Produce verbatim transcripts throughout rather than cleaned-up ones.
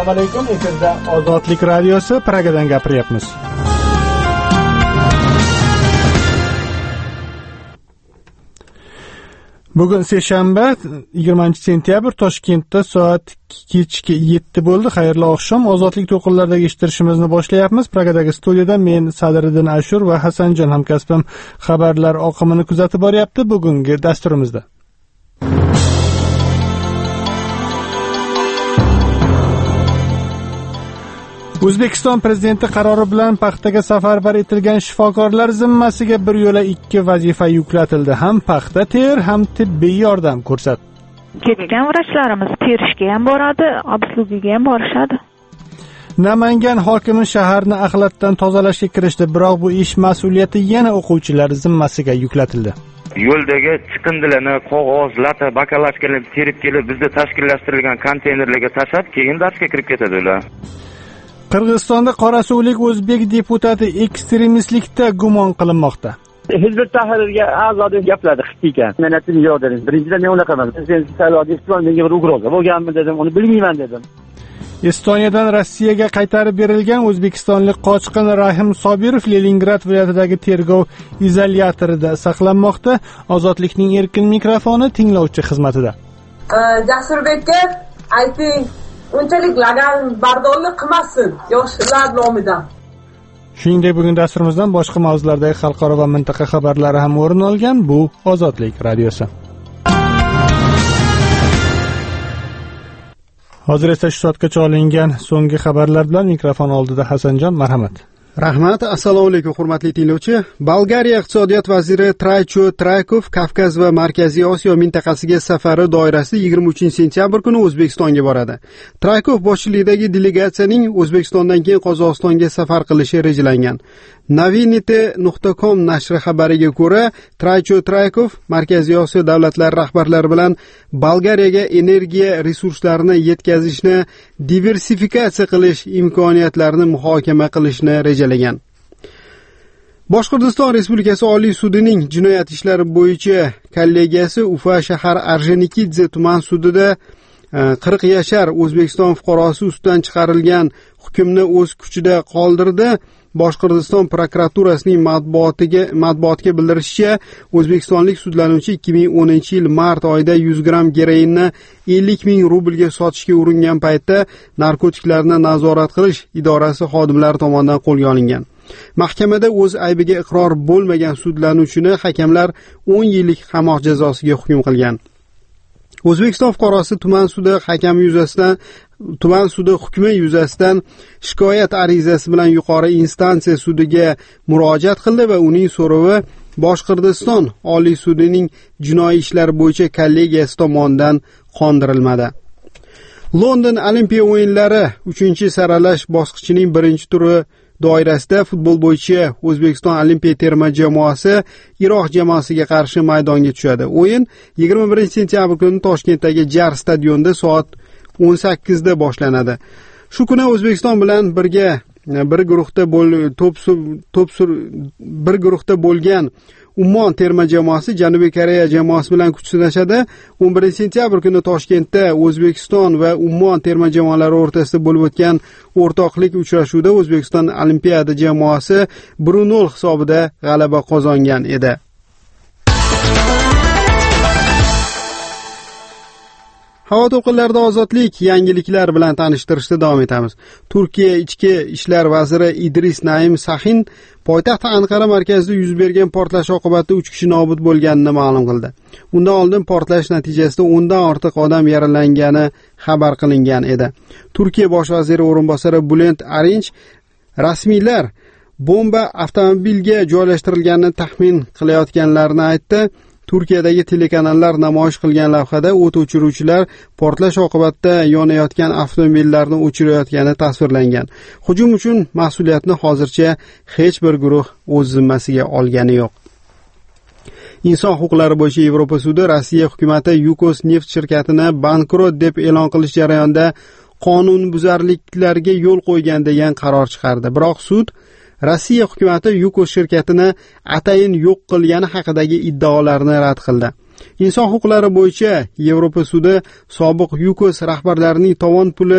Assalomu alaykum. Efirda Ozodlik radiosi, Pragadan gapiryapmiz. Bugun seshanba, yigirmanchi sentyabr, Toshkentda soat kechki yetti bo'ldi. Xayrli oqshom. Ozodlik to'qinlaridagi eshittirishimizni boshlayapmiz. Pragadagi studiyada men Sadriddin Ashur va Hasanjon hamkasbim xabarlar oqimini kuzatib boryapti. Bugungi dasturimizda O'zbekiston prezidenti qarori bilan paxtaga safarbar etilgan shifokorlar zimmasiga bir yo'la ikki vazifa yuklatildi. Ham paxta ter, ham tibbiy yordam ko'rsat. Kelgan vrachlarimiz terishga ham boradi, obslugiga ham borishadi. Namangan hokimi shaharni axlatdan tozalashga kirishdi, biroq bu ish mas'uliyati yana o'quvchilar zimmasiga yuklatildi. Yo'ldagi chiqindilarni, qog'oz, lata, bakalashkalarni terib kelib, bizda tashkillashtirilgan konteynerlarga tashlab, keyin darsga kirib ketadi ular. Qirg'izistonda qorasuvlik o'zbek deputati ekstremistlikda gumon qilinmoqda. Hizb tahrirga a'zo deb gapladi ekan. Men aytdim, yo'q dedim. Birinchidan men unaqa emas. Sen saylovga ehtimol menga bir ugroza bo'lganmi dedim, uni bilmayman dedim. Estoniyadan Rossiyaga qaytarib berilgan o'zbekistonlik qochqin Rahim Sobirov Leningrad viloyatidagi tergov izolyatorida saqlanmoqda. Ozodlikning erkin mikrofoni tinglovchi xizmatida. Jasurbekka ayting, unchalik lagan bardorlik qilmasin yoshlar nomidan. Shuningdek, bugun dasturimizdan boshqa mavzulardagi xalqaro va mintaqa xabarlari ham o'rin olgan. Bu Ozodlik radiosi. Hozir esa shu soatgacha olingan so'nggi xabarlar bilan mikrofon oldida Hasanjon, marhamat. Rahmat. Assalomu alaykum hurmatli tinglovchi. Bolgariya iqtisodiyot vaziri Traycho Traykov Kavkaz va Markaziy Osiyo mintaqasiga safari doirasida yigirma uchinchi sentyabr kuni O'zbekistonga boradi. Traykov boshchiligidagi delegatsiyaning O'zbekistondan keyin Qozog'istonga safar qilishi rejalangan. Novinity nuqta com nashri xabariga ko'ra, Traycho Traykov Markaziy Osiyo davlatlari rahbarlari bilan Bolgariyaga energiya resurslarini yetkazishni diversifikatsiya qilish imkoniyatlarini muhokama qilishni rejalagan. Boshqirdiston Respublikasi Oliy sudining jinoyat ishlari bo'yicha kollegiyasi Ufa shahar Orjonikidze tuman sudida qirq yashar O'zbekiston fuqarosi ustidan chiqarilgan hukmni o'z kuchida qoldirdi. Boshqirdiston prokuraturasining matbuotiga matbuotga bildirishicha, o'zbekistonlik sudlanuvchi ikki ming o'ninchi yil mart oyida yuz gramm geroinni ellik ming rublga sotishga uringan paytda narkotiklarni nazorat qilish idorasi xodimlari tomonidan qo'lga olingan. Mahkamada o'z aybiga iqror bo'lmagan sudlanuvchini hakamlar o'n yillik qamoq jazosiga hukm qilgan. O'zbekiston fuqarosi tuman sudi hakami yuzasidan tuman sudi hukmi yuzasidan shikoyat arizasi bilan yuqori instansiya sudiga murojaat qildi va uning so'rovi Boshqirdiston Oliy sudining jinoiy ishlar bo'yicha kollegiyasi tomonidan qondirilmadi. London Olimpiya o'yinlari uchinchi saralash bosqichining birinchi turi doirasida futbol bo'yicha O'zbekiston Olimpiya terma jamoasi Iroq jamoasiga qarshi maydonga tushadi. O'yin yigirma birinchi sentyabr kuni Toshkentdagi Jar stadionida soat o'n sakkizda boshlanadi. Shu kuni O'zbekiston bilan birga bir guruhda bo'l to'p to'p bir guruhda bo'lgan Ummon terma jamoasi Janubiy Koreya jamoasi bilan kuch sinashadi. o'n birinchi sentyabr kuni Toshkentda O'zbekiston va Ummon terma jamoalari o'rtasida bo'lib o'tgan o'rtoqlik uchrashuvida O'zbekiston Olimpiada jamoasi bir nol hisobida g'alaba qozongan edi. Havo to'lqinlarida ozodlik yangiliklar bilan tanishtirishda davom etamiz. Turkiya ichki ishlar vaziri Idris Naim Sahin poytaxt Anqara markazida yuz bergan portlash oqibatida uch kishi nobud bo'lganini ma'lum qildi. Undan oldin portlash natijasida o'ndan ortiq odam yaralangani xabar qilingan edi. Turkiya bosh vaziri o'rinbosari Bülent Arınç rasmiylar bomba avtomobilga joylashtirilganini taxmin qilayotganlarini aytdi. Turkiyadagi telekanallar namoyish qilgan lavhada o't o'chiruvchilar portlash oqibatida yonayotgan avtomobillarni o'chirayotgani tasvirlangan. Hujum uchun mas'uliyatni hozircha hech bir guruh o'z zimmasiga olgani yo'q. Inson huquqlari bo'yicha Yevropa sudi Rossiya hukumati Yukos neft shirkatini bankrot deb e'lon qilish jarayonida qonunbuzarliklarga yo'l qo'ygan degan qaror chiqardi. Biroq sud Rossiya hukumati Yukos shirkatini atayin yo'q qilgani haqidagi iddaolarni rad qildi. Inson huquqlari bo'yicha Yevropa sudi sobiq Yukos rahbarlarining tovon puli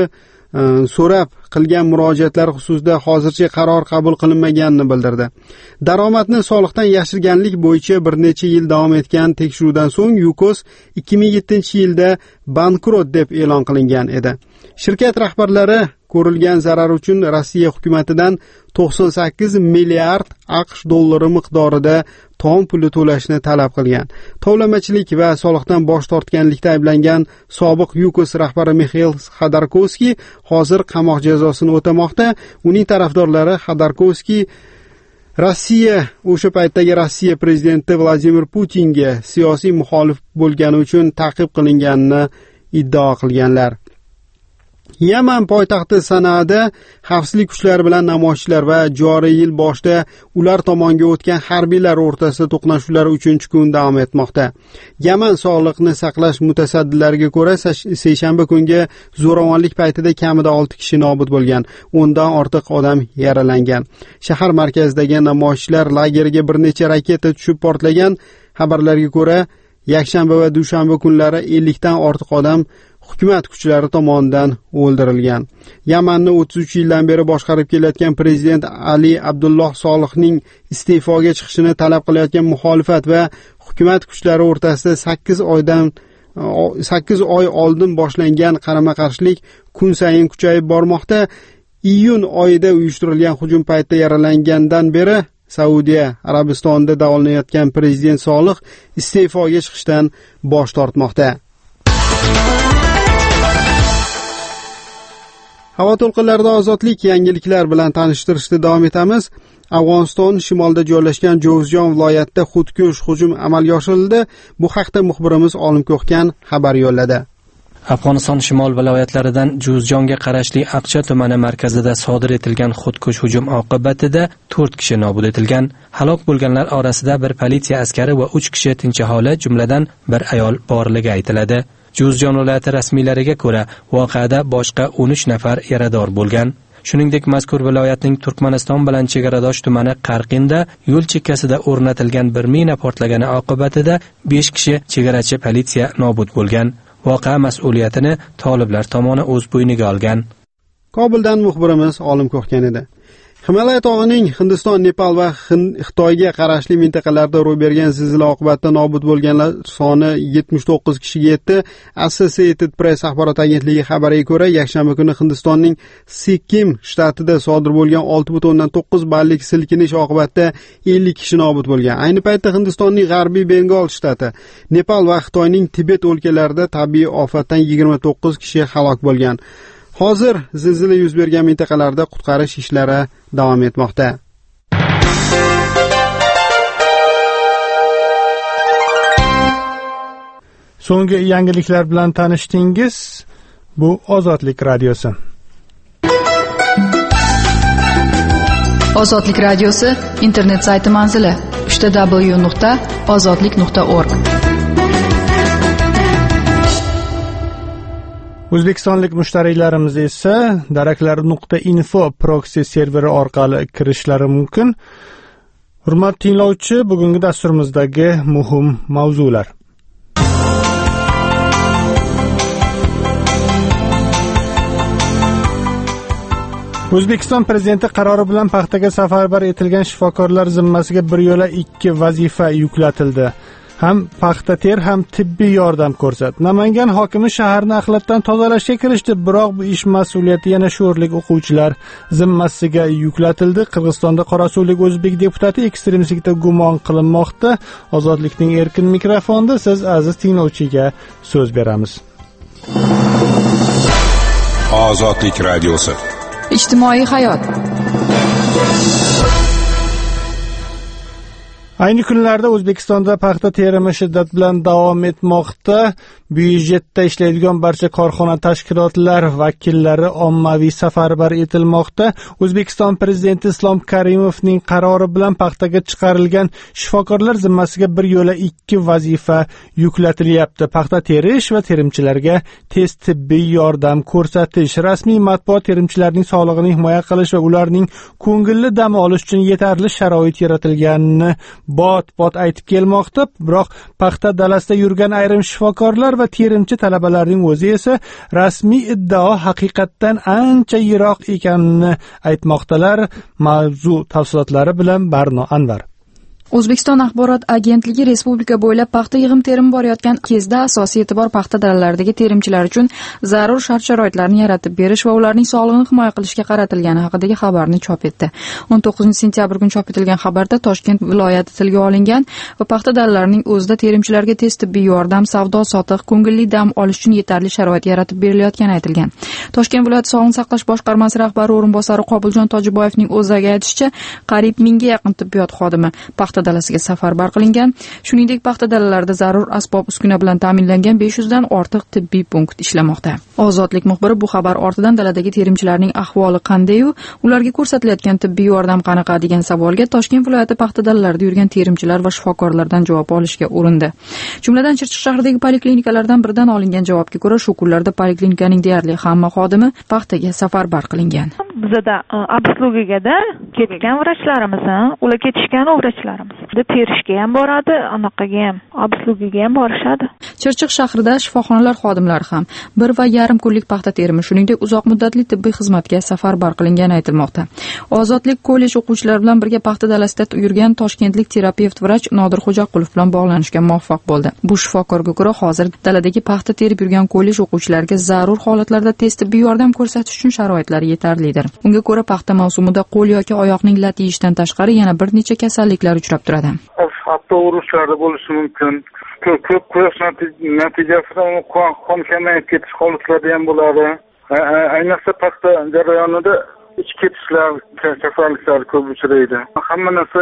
so'rab qilgan murojaatlari xususida hozircha qaror qabul qilinmaganini bildirdi. Daromadni soliqdan yashirganlik bo'yicha bir necha yil davom etgan tekshiruvdan so'ng Yukos ikki ming yettinchi yilda bankrot deb e'lon qilingan edi. Shirkat rahbarlari ko'rilgan zarar uchun Rossiya hukumatidan to'qson sakkiz milliard AQSh dollari miqdorida tom puli to'lashni talab qilgan. Tovlamachilik va soliqdan bosh tortganlikda ayblangan sobiq Yukos rahbari Mixail Xodorkovskiy hozir qamoq jazosini o'tamoqda. Uning tarafdorlari Xodorkovskiy Rossiya o'sha paytdagi Rossiya prezidenti Vladimir Putinga siyosiy muxolif bo'lgani uchun ta'qib qilinganini iddao qilganlar. Yaman poytaxti Sanoada xavfsizlik kuchlari bilan namoyishchilar va joriy yil boshida ular tomonga o'tgan harbiylar o'rtasida to'qnashuvlar uchinchi kun davom etmoqda. Yaman sog'liqni saqlash mutasaddilariga ko'ra, seshanba kungi zo'ravonlik paytida kamida olti kishi nobud bo'lgan, o'ndan ortiq odam yaralangan. Shahar markazidagi namoyishchilar lageriga bir necha raketa tushib portlagan. Xabarlarga ko'ra, yakshanba va dushanba kunlari ellikdan ortiq odam hukumat kuchlari tomonidan o'ldirilgan. Yamanni o'ttiz uch yildan beri boshqarib kelayotgan prezident Ali Abdulloh Solihning iste'foga chiqishini talab qilayotgan muxolifat va hukumat kuchlari o'rtasida sakkiz oydan sakkiz oy oldin boshlangan qarama-qarshilik kun sayin kuchayib bormoqda. Iyun oyida uyushtirilgan hujum paytida yaralangandan beri Saudiya Arabistonida davolanayotgan prezident Solih iste'foga chiqishdan bosh tortmoqda. Havo to'lqinlarida ozodlik yangiliklar bilan tanishtirishda davom etamiz. Afg'oniston shimolida joylashgan Jovzjon viloyatida xudkush hujum amalga oshirildi. Bu haqda muxbirimiz Olim Ko'xkan xabar yo'lladi. Afg'oniston shimol viloyatlaridan Juzjonga qarashli Aqcha tumani markazida sodir etilgan xudkush hujum oqibatida to'rt kishi nobud etilgan. Halok bo'lganlar orasida bir politsiya askari va uch kishi tinch aholi, jumladan bir ayol borligi aytiladi. Juzjon viloyati rasmiylariga ko'ra, voqeada boshqa o'n uch nafar yarador bo'lgan. Shuningdek, mazkur viloyatning Turkmaniston bilan chegaradosh tumani Qarqinda yo'l chekkasida o'rnatilgan bir mina portlagani oqibatida besh kishi chegarachi politsiya nobud bo'lgan. Voqea mas'uliyatini toliblar tomoni o'z bo'yniga olgan. Kobuldan muxbirimiz Olim Ko'xkan edi. Himalay tog'ining Hindiston, Nepal va Xitoyga qarashli mintaqalarda ro'y bergan zilzila oqibatida nobud bo'lganlar soni yetmish to'qqiz kishiga yetdi. Associated Press axborot agentligi xabariga ko'ra, yakshanba kuni Hindistonning Sikkim shtatida sodir bo'lgan olti butun o'ndan to'qqiz ballik silkinish oqibatida ellik kishi nobud bo'lgan. Ayni paytda Hindistonning G'arbiy Bengol shtati, Nepal va Xitoyning Tibet o'lkalarida tabiiy ofatdan yigirma to'qqiz kishi halok bo'lgan. Hozir zilzila yuz bergan mintaqalarda qutqarish ishlari davom etmoqda. So'nggi yangiliklar bilan tanishdingiz. Bu Ozodlik radiosi. Ozodlik radiosi internet sayti manzili uch w w nuqta ozodlik nuqta org. O'zbekistonlik mushtariylarimiz esa daraklar nuqta info proxy serveri orqali kirishlari mumkin. Hurmatli tinglovchi, bugungi dasturimizdagi muhim mavzular. O'zbekiston prezidenti qarori bilan paxtaga safarbar etilgan shifokorlar zimmasiga bir yo'la ikki vazifa yuklatildi. Ham paxta ter, ham tibbiy yordam ko'rsat. Namangan hokimi shaharni axlatdan tozalashga kirishdi, biroq bu ish mas'uliyati yana sho'rlik o'quvchilar zimmasiga yuklatildi. Qirg'izistonda qorasuvlik o'zbek deputati ekstremistlikda gumon qilinmoqda. Ozodlikning erkin mikrofonida siz aziz tinglovchiga so'z beramiz. Ozodlik radiosi. Ijtimoiy hayot. Ayni kunlarda O'zbekistonda paxta terimi shiddat bilan davom etmoqda. Byudjetda ishlaydigan barcha korxona tashkilotlar vakillari ommaviy safarbar etilmoqda. O'zbekiston prezidenti Islom Karimovning qarori bilan paxtaga chiqarilgan shifokorlar zimmasiga bir yo'la ikki vazifa yuklatilyapti. Paxta terish va terimchilarga tez tibbiy yordam ko'rsatish. Rasmiy matbuot terimchilarning sog'lig'ini himoya qilish va ularning ko'ngilli dam olish uchun yetarli sharoit yaratilganini bot bot aytib kelmoqda. Biroq paxta dalasida yurgan ayrim shifokorlar va terimchi talabalarning o'zi esa rasmiy iddao haqiqatdan ancha yiroq ekanini aytmoqdalar. Mavzu tafsilotlari bilan Barno Anvar. O'zbekiston axborot agentligi respublika bo'ylab paxta yig'im terimi borayotgan kezda asosiy e'tibor paxta dalalaridagi terimchilar uchun zarur shart-sharoitlarni yaratib berish va ularning sog'lig'ini himoya qilishga qaratilgani haqidagi xabarni chop etdi. o'n to'qqizinchi sentyabr kuni chop etilgan xabarda Toshkent viloyati tilga olingan va paxta dalalarining o'zida terimchilarga tez tibbiy yordam, savdo sotiq, ko'ngilli dam olish uchun yetarli sharoit yaratib berilayotgani aytilgan. Toshkent viloyati sog'liqni saqlash boshqarmasi rahbari o'rinbosari Qobiljon Tojiboyevning o'ziga aytishicha, qariyb mingga yaqin tibbiyot xodimi paxta dalasiga safarbar qilingan. Shuningdek, paxta dalalarida zarur asbob uskuna bilan ta'minlangan besh yuz dan ortiq tibbiy punkt ishlamoqda. Ozodlik muxbiri bu xabar ortidan daladagi terimchilarning ahvoli qanday u ularga ko'rsatilayotgan tibbiy yordam qanaqa degan savolga Toshkent viloyati paxta dalalarida yurgan terimchilar va shifokorlardan javob olishga urindi. Jumladan Chirchiq shahridagi poliklinikalardan biridan olingan javobga ko'ra, shu kunlarda poliklinikaning deyarli hamma xodimi paxtaga safarbar qilingan. Bizda obslugigada ketgan vrachlarimiz, ular ketishgan vrachlarimiz terishga ham boradi, anaqaga ham, obslugiga ham borishadi. Chirchiq shahrida shifoxonalar xodimlari ham bir va yarim kunlik paxta terimi, shuningdek uzoq muddatli tibbiy xizmatga safarbar qilingani aytilmoqda. Ozodlik kollej o'quvchilari bilan birga paxta dalasida yurgan toshkentlik terapevt vrach Nodir Xo'jaqulov bilan bog'lanishga muvaffaq bo'ldi. Bu shifokorga ko'ra, hozir daladagi paxta terib yurgan kollej o'quvchilariga zarur holatlarda tez tibbiy yordam ko'rsatish uchun sharoitlar yetarlidir. Unga ko'ra, paxta mavsumida qo'l yoki oyoqning lat yeyishdan tashqari yana bir necha kasalliklar uchrab turadi. Hatto urushlari bo'lishi mumkin. Ko'p ko'p quyosh natijasida qon kamayib ketish holatlari ham bo'ladi. Ayniqsa paxta jarayonida ich ketishlar, kasalliklar ko'p uchraydi. Hamma narsa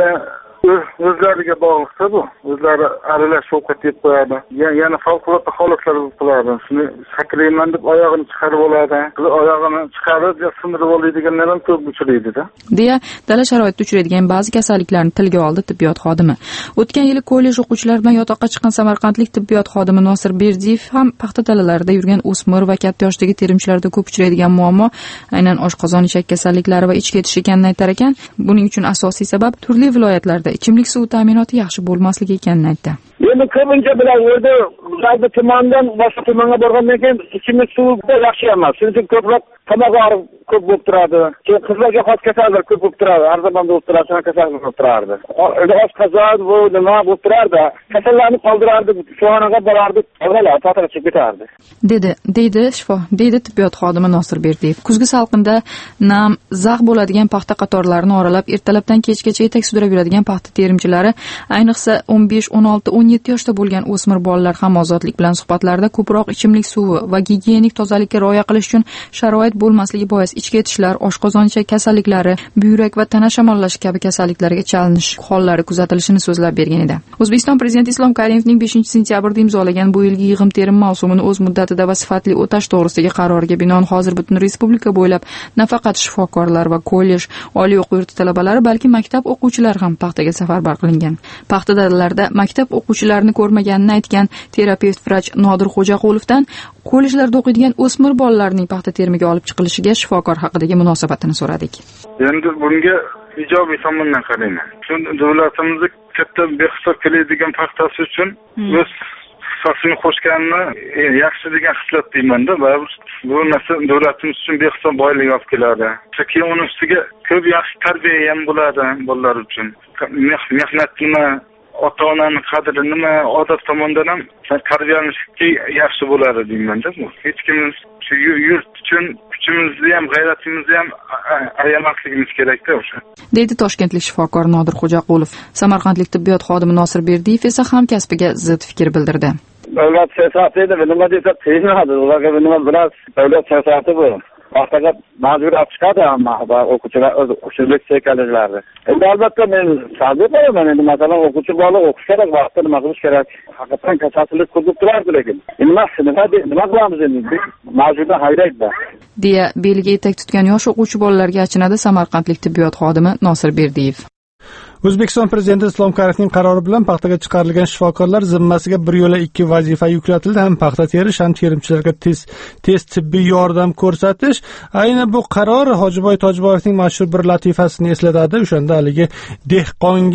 o'zlariga bog'liqda bu. O'zlari aralash ovqat yeb qo'yadi. Yana favqulodda holatlar bo'lib qoladi. Shuni sakrayman deb oyog'ini chiqarib oladi. Oyog'ini chiqarib, sindirib oladiganlar ham ko'p uchraydi-da. deya dala sharoitida uchraydigan ba'zi kasalliklarni tilga oldi tibbiyot xodimi. O'tgan yili kollej o'quvchilari bilan yotoqqa chiqqan samarqandlik tibbiyot xodimi Nosir Berdiyev ham paxta dalalarida yurgan o'smir va katta yoshdagi terimchilarda ko'p uchraydigan muammo aynan oshqozon ichak kasalliklari va ich ketish ekanini aytar ekan. Buning uchun asosiy sabab turli viloyatlarda ichimlik suvi ta'minoti yaxshi bo'lmasligi ekanini aytdi. Endi ko'pincha bilan o'zi bizlarni tumandan boshqa tumanga borgandan keyin ichimlik suvi yaxshi emas. Shuning uchun ko'proq tomoq og'riq ko'p bo'lib turadi. Keyin qizlarga xos kasalliklar ko'p bo'lib turadi. Har zaman bo'lib turadi, shuna kasallik bo'lib turardi. Oshqozon bu nima bo'lib turardi? Kasallarni qoldirardi, shifoxonaga borardi, avvallar ta'tilga ketardi. dedi deydi shifo deydi tibbiyot xodimi Nosir Berdiyev. Kuzgi salqinda nam, zax bo'ladigan paxta qatorlarini oralab ertalabdan kechgacha etak sudrab yuradigan paxta terimchilari, ayniqsa o'n besh, o'n olti, o'n yetti yoshda bo'lgan o'smir bolalar ham ozodlik bilan suhbatlarda ko'proq ichimlik suvi va gigiyenik tozalikka rioya qilish uchun sharoit bo'lmasligi bois ichki etishlar, oshqozon ichak kasalliklari, buyrak va tana shamollashi kabi kasalliklarga chalinish hollari kuzatilishini so'zlab bergan edi. O'zbekiston Prezidenti Islom Karimovning beshinchi sentyabrda imzolagan bu yilgi yig'im terim mavsumini o'z muddatida va sifatli o'tash to'g'risidagi qaroriga binoan hozir butun respublika bo'ylab nafaqat shifokorlar va kollej, oliy o'quv yurti talabalari, balki maktab o'quvchilari ham paxtaga safarbar qilingan. Paxta dalalarida maktab o'quvchilarini ko'rmaganini aytgan terapevt vrach Nodir Xo'jaqulovdan kollejlarda o'qiydigan o'smir bolalarning paxta terimiga olib chiqilishiga shifokor haqidagi munosabatini so'radik. Endi bunga ijobiy tomondan qarayman. Chunki davlatimiz katta behisob keladigan paxtasi uchun o'z hissasini qo'shganini yaxshi degan xislat deyman-da. Bu narsa davlatimiz uchun behisob boylik olib keladi. Keyin uning ustiga ko'p yaxshi tarbiya ham bo'ladi bolalar uchun. Mehnat nima, ota-onaning qadri nima, odob tomondan ham tarbiyalanishga yaxshi bo'ladi deyman-da. Bu hech kimimiz shu yurt uchun kuchimizni ham, g'ayratimizni ham ayamasligimiz kerak-da o'sha. deydi toshkentlik shifokor Nodir Xo'jaqulov. Samarqandlik tibbiyot xodimi Nosir Berdiyev esa hamkasbiga zid fikr bildirdi. Davlat siyosati edi, nima desa qiynadi. Ularga nima bilan davlat siyosati bu. Paxtaga majbur olib chiqadi hamma o'quvchilar o'quvchilik sekallarni. Endi albatta men sabr qilaman. Endi masalan o'quvchi bola o'qish kerak, vaqtda nima qilish kerak. Haqiqatan kasallik ko'rib turardi lekin. Nima nima nima qilamiz endi? Majburdan hayraydi. deya beliga etak tutgan yosh o'quvchi bolalarga achinadi Samarqandlik tibbiyot xodimi Nosir Berdiyev. O'zbekiston Prezidenti Islom Karimovning qarori bilan paxtaga chiqarilgan shifokorlar zimmasiga bir yo'la ikki vazifa yuklatildi. Ham paxta terish, ham terimchilarga tez tez tibbiy yordam ko'rsatish. Ayni bu qaror Hojiboy Tojiboyevning mashhur bir latifasini eslatadi. O'shanda haligi dehqonga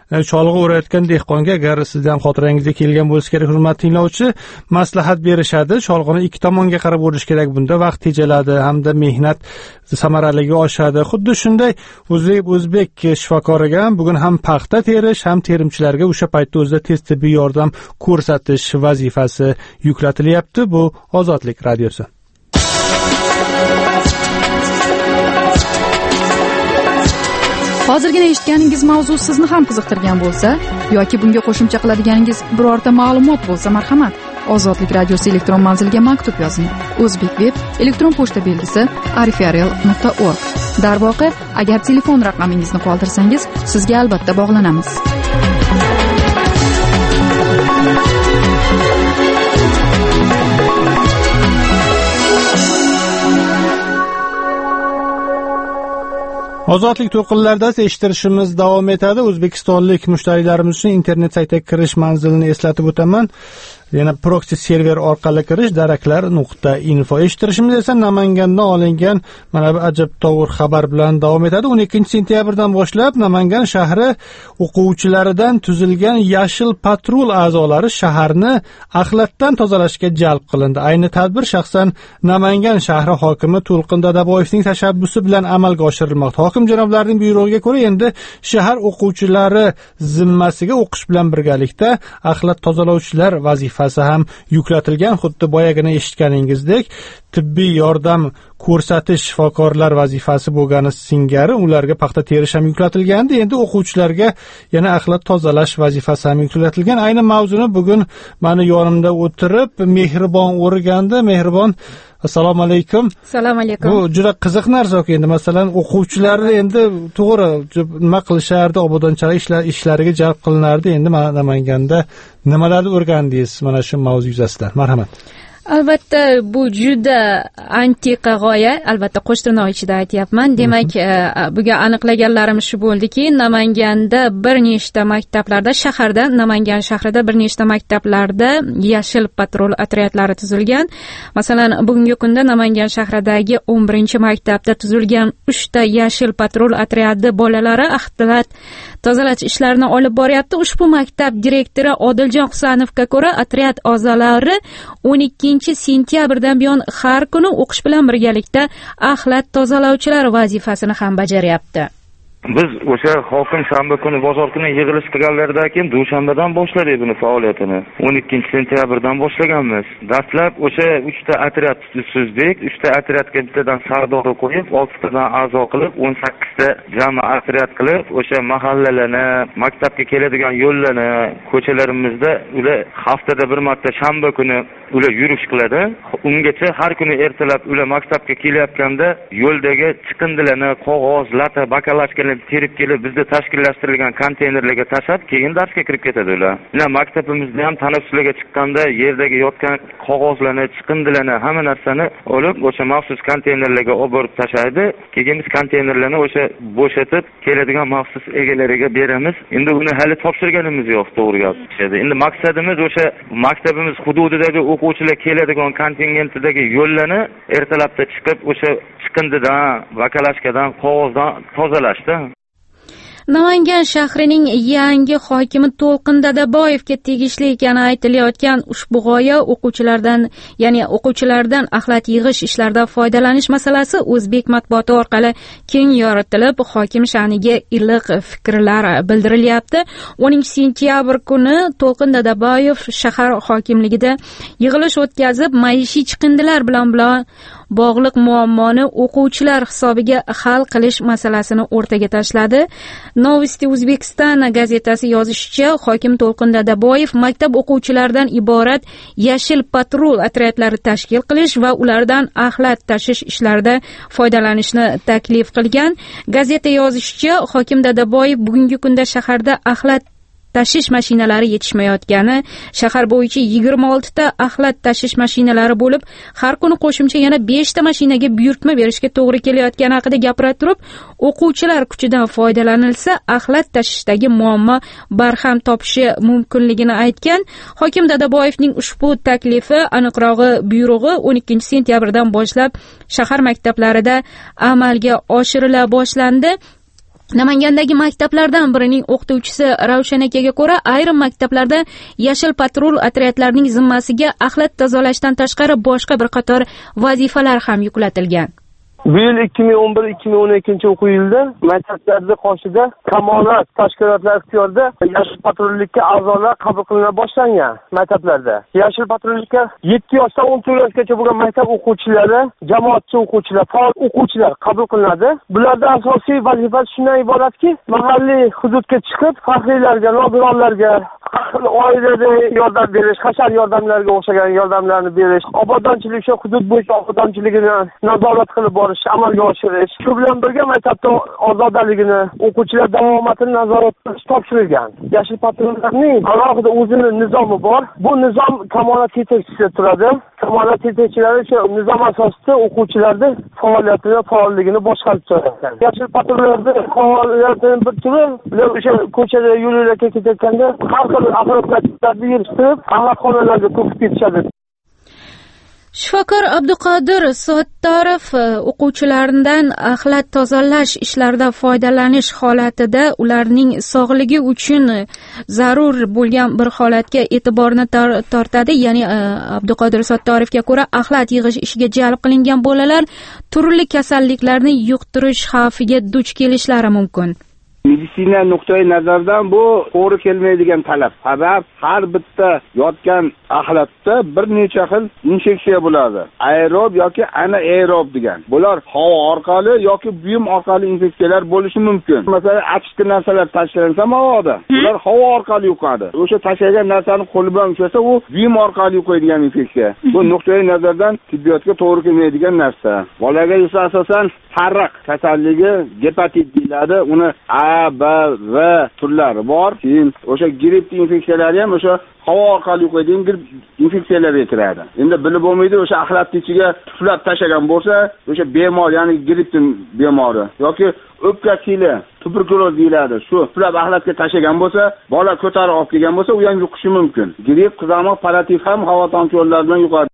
cholg'i o'rayotgan dehqonga, agar sizni ham xotirangizga kelgan bo'lsa kerak, hurmatli tinglovchi, maslahat berishadi. Cholg'ini ikki tomonga qarab o'rish kerak. Bunda vaqt tejaladi hamda mehnat samaraligi oshadi. Xuddi shunday o'zbek o'zbek shifokoriga ham bugun ham paxta terish, ham terimchilarga o'sha paytda o'zida tez tibbiy yordam ko'rsatish vazifasi yuklatilyapti. Bu Ozodlik radiosi. Hozirgina eshitganingiz mavzu sizni ham qiziqtirgan bo'lsa yoki bunga qo'shimcha qiladiganingiz birorta ma'lumot bo'lsa, marhamat, Ozodlik radiosi elektron manziliga maktub yozing. O'zbek web elektron pochta belgisi arifiarel nuqta org. Darvoqe, agar telefon raqamingizni qoldirsangiz, sizga albatta bog'lanamiz. Ozodlik to'lqinlarida eshittirishimiz davom etadi. O'zbekistonlik mushtariylarimiz uchun internet saytiga kirish manzilini eslatib o'taman. Yana proxy server orqali kirish daraklar nuqta info. Eshittirishimiz esa Namangandan olingan mana bu ajabtovur xabar bilan davom etadi. o'n ikkinchi sentyabrdan boshlab Namangan shahri o'quvchilaridan tuzilgan Yashil patrul a'zolari shaharni axlatdan tozalashga jalb qilindi. Ayni tadbir shaxsan Namangan shahri hokimi To'lqin Dadaboyevning tashabbusi bilan amalga oshirilmoqda. Hokim janoblarining buyrug'iga ko'ra endi shahar o'quvchilari zimmasiga o'qish bilan birgalikda axlat tozalovchilar vazifasi ham yuklatilgan. Xuddi boyagina eshitganingizdek, tibbiy yordam ko'rsatish shifokorlar vazifasi bo'lgani singari ularga paxta terish ham yuklatilgandi. Endi o'quvchilarga yana axlat tozalash vazifasi ham yuklatilgan. Ayni mavzuni bugun meni yonimda o'tirib Mehribon o'rgandi. Mehribon, assalomu alaykum. Assalomu alaykum. Bu juda qiziq narsa endi. Masalan, o'quvchilarni endi to'g'ri nima qilishardi, obodonchilik ishlar ishlariga jalb qilinardi. Endi Namanganda nimalarni o'rgandingiz mana shu mavzu yuzasidan? Marhamat. Albatta, bu juda antiqa g'oya, albatta qo'shtirnoq ichida aytyapman. Demak, bugun aniqlaganlarimiz shu bo'ldiki, Namanganda bir nechta maktablarda, shaharda, Namangan shahrida bir nechta maktablarda yashil patrul otryadlari tuzilgan. Masalan, bugungi kunda Namangan shahridagi o'n birinchi maktabda tuzilgan uchta yashil patrul otryadi bolalari axlat tozalash ishlarini olib boryapti. Ushbu maktab direktori Odiljon Husanovga ko'ra, otryad a'zolari o'n ikkinchi sentyabrdan buyon har kuni o'qish bilan birgalikda axlat tozalovchilar vazifasini ham bajaryapti. Biz o'sha hokim shanba kuni bozor kuni yig'ilish qilganlaridan keyin dushanbadan boshladik buni faoliyatini. o'n ikkinchi sentyabrdan boshlaganmiz. Dastlab o'sha uchta otryad tuzdik. uchta otryadga bittadan sardori qo'yib, oltitadan a'zo qilib, o'n sakkizta jami otryad qilib, o'sha mahallalarni, maktabga keladigan yo'llarni, ko'chalarimizda ular haftada bir marta shanba kuni ular yurish qiladi. Ungacha har kuni ertalab ular maktabga kelayotganda yo'ldagi chiqindilarni, qog'oz, lata, bakalashkalarni terib kelib bizda tashkillashtirilgan konteynerlarga tashab, keyin darsga kirib ketadi ular. Mana maktabimizda ham tanaffuslarga chiqqanda yerdagi yotgan qog'ozlarni, chiqindilarni, hamma narsani olib o'sha maxsus konteynerlarga olib borib tashlaydi. Keyin biz konteynerlarni o'sha bo'shatib keladigan maxsus egalariga beramiz. Endi uni hali topshirganimiz yo'q, to'g'ri gap. Endi maqsadimiz o'sha maktabimiz hududidagi o'quvchilar keladigan kontingentidagi yo'llarni ertalabda chiqib o'sha chiqindidan, bakalashkadan, qog'ozdan tozalashdi. Namangan shahrining yangi hokimi To'lqin Dadaboyevga tegishli ekani aytilayotgan ushbu g'oya o'quvchilardan, ya'ni o'quvchilardan axlat yig'ish ishlaridan foydalanish masalasi o'zbek matbuoti orqali keng yoritilib, hokim sha'niga iliq fikrlar bildirilyapti. o'ninchi sentyabr kuni To'lqin Dadaboyev shahar hokimligida yig'ilish o'tkazib, maishiy chiqindilar bilan bilan bog'liq muammoni o'quvchilar hisobiga hal qilish masalasini o'rtaga tashladi. Novosti O'zbekiston gazetasi yozishicha, hokim To'lqin Dadaboyev maktab o'quvchilaridan iborat yashil patrul otryadlari tashkil qilish va ulardan axlat tashish ishlarida foydalanishni taklif qilgan. Gazeta yozishicha, hokim Dadaboyev bugungi kunda shaharda axlat tashish mashinalari yetishmayotgani, shahar bo'yicha yigirma oltita axlat tashish mashinalari bo'lib, har kuni qo'shimcha yana beshta mashinaga buyurtma berishga to'g'ri kelayotgani haqida gapira turib, o'quvchilar kuchidan foydalanilsa, axlat tashishdagi muammo barham topishi mumkinligini aytgan. Hokim Dadaboyevning ushbu taklifi, aniqrog'i buyrug'i o'n ikkinchi sentyabrdan boshlab shahar maktablarida amalga oshirila boshlandi. Namangandagi maktablardan birining o'qituvchisi Ravshan akaga ko'ra, ayrim maktablarda yashil patrul otryadlarining zimmasiga axlat tozalashdan tashqari boshqa bir qator vazifalar ham yuklatilgan. Bu yil ikki ming o'n bir ikki ming o'n ikkinchi o'quv yilida maktablarda qoshida kamolat tashkilotlar ixtiyorida yashil patrullikka a'zolar qabul qilina boshlangan maktablarda. Yashil patrullikka yetti yoshdan o'n to'rt yoshgacha bo'lgan maktab o'quvchilari, jamoatchi o'quvchilar, faol o'quvchilar qabul qilinadi. Bularda asosiy vazifa shundan iboratki, mahalliy hududga chiqib, faxriylarga, nogironlarga, oilaga yordam berish, hashar yordamlariga o'xshagan yordamlarni berish, obodonchilik o'sha hudud bo'yicha obodonchiligini nazorat qilib borish, amalga oshirish. Shu bilan birga maktabda ozodaligini, o'quvchilar davomatini nazorat qilish topshirilgan. Yashil patrullarning alohida o'zini nizomi bor. Bu nizom kamolat yetakchisi turadi. Kamolat yetakchilari shu nizom asosida o'quvchilarni faoliyatini, faolligini boshqarib turadi. Yashil patrullarda faoliyatini bir turi, ular o'sha ko'chada yo'llarga ketayotganda har xil axlatlarni yig'ishtirib, axlatxonalarga to'kib ketishadi. Shifokor Abduqodir Sottorov o'quvchilardan axlat tozalash ishlarida foydalanish holatida ularning sog'ligi uchun zarur bo'lgan bir holatga e'tiborni tortadi. Ya'ni Abduqodir Sottorovga ko'ra, axlat yig'ish ishiga jalb qilingan bolalar turli kasalliklarni yuqtirish xavfiga duch kelishlari mumkin. Meditsina nuqtai nazaridan bu to'g'ri kelmaydigan talab. Sabab har bitta yotgan axlatda bir necha xil infeksiya bo'ladi. Aerob yoki anaerob degan. Bular havo orqali yoki buyum orqali infeksiyalar bo'lishi mumkin. Masalan, achitqi narsalar tashlansa havoda, ular havo orqali yuqadi. O'sha tashlagan narsani qo'li bilan ushlasa, u buyum orqali yuqadigan infeksiya. Bu nuqtai nazardan tibbiyotga to'g'ri kelmaydigan narsa. Bolaga esa asosan farq kasalligi gepatit deyiladi. Uni A, B, V turlari bor. Keyin o'sha gripp infeksiyalari ham o'sha havo orqali yuqadigan gripp infeksiyalarga kiradi. Endi bilib bo'lmaydi, o'sha axlatning ichiga tuflab tashlagan bo'lsa, o'sha bemor, ya'ni grippning bemori yoki o'pka sili, tuberkuloz deyiladi. Shu tuflab axlatga tashlagan bo'lsa, bola ko'tarib olib kelgan bo'lsa, u ham yuqishi mumkin. Gripp, qizamiq, paratif ham havo tomchi yo'llari bilan yuqadi.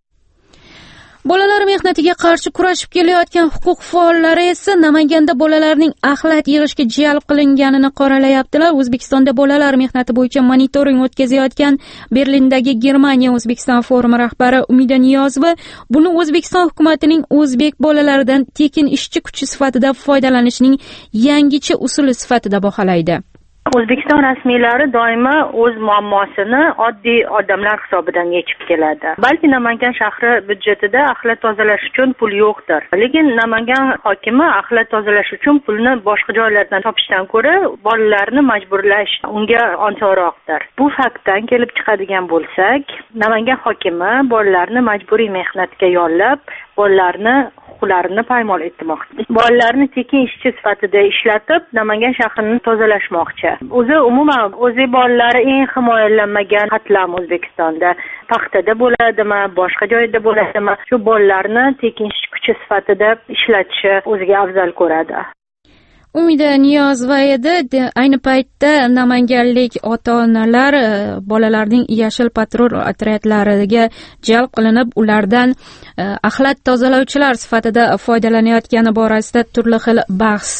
Bolalar mehnatiga qarshi kurashib kelayotgan huquq faollari esa Namanganda bolalarning axlat yig'ishga jalb qilinganini qoralayaptilar. O'zbekistonda bolalar mehnati bo'yicha monitoring o'tkazayotgan Berlindagi Germaniya O'zbekiston forumi rahbari Umida Niyozova buni O'zbekiston hukumatining o'zbek bolalaridan tekin ishchi kuchi sifatida foydalanishining yangicha usuli sifatida baholaydi. O'zbekiston rasmiylari doimo o'z muammosini oddiy odamlar hisobidan yechib keladi. Balki Namangan shahri byudjetida axlat tozalash uchun pul yo'qdir. Lekin Namangan hokimi axlat tozalash uchun pulni boshqa joylardan topishdan ko'ra bolalarni majburlash unga osonroqdir. Bu faktdan kelib chiqadigan bo'lsak, Namangan hokimi bolalarni majburiy mehnatga yollab, bolalarni huquqlarini poymol etmoqda. Bolalarni tekin ishchi sifatida ishlatib, Namangan shahrini tozalashmoqchi. O'zi umuman o'zi bolalari eng himoyalanmagan qatlam O'zbekistonda. Paxtada bo'ladimi, boshqa joyda bo'ladimi, shu bolalarni tekin ishchi kuchi sifatida ishlatishi o'ziga afzal ko'radi. Umida Niyozova edi. Ayni paytda namanganlik ota-onalar bolalarning yashil patrul otryadlariga jalb qilinib, ulardan axlat tozalovchilar sifatida foydalanayotgani borasida turli xil bahs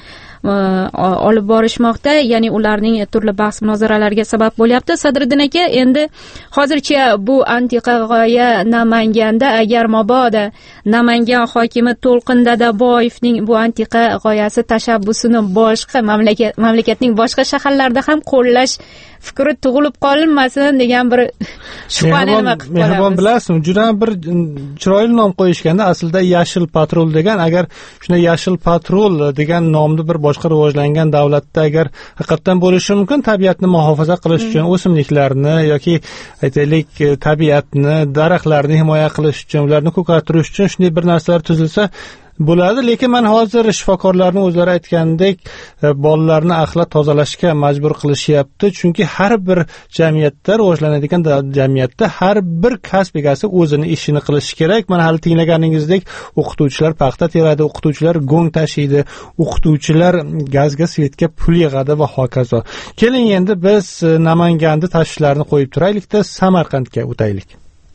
olib borishmoqda, ya'ni ularning turli bahs munozaralariga sabab bo'lyapti. Sadriddin aka, endi hozircha bu antiqa g'oya Namanganda, agar mabodo Namangan hokimi To'lqin Dadaboyevning bu antiqa g'oyasi tashabbusini boshqa mamlakat mamlakatning boshqa shaharlarida ham qo'llash fikri tug'ilib qolmasin degan bir shubhani nima qilib qolamiz. Mehribon, bilasizmi, juda bir chiroyli nom qo'yishganda aslida yashil patrul degan, agar shunday yashil patrul degan nomni bir boshqa rivojlangan davlatda agar haqiqatan bo'lishi mumkin, tabiatni muhofaza qilish uchun o'simliklarni yoki aytaylik tabiatni, daraxtlarni himoya qilish uchun, ularni ko'kartirish uchun shunday bir narsalar tuzilsa bo'ladi. Lekin men hozir shifokorlarning o'zlari aytgandek, bolalarni axlat tozalashga majbur qilishyapti, chunki har bir jamiyatda, rivojlanadigan jamiyatda har bir kasb egasi o'zini ishini qilishi kerak. Mana hali tinglaganingizdek, o'qituvchilar paxta teradi, o'qituvchilar go'ng tashiydi, o'qituvchilar gazga, svetga pul yig'adi va hokazo. Keling endi biz Namanganda tashvishlarni qo'yib turaylik-da, Samarqandga o'taylik.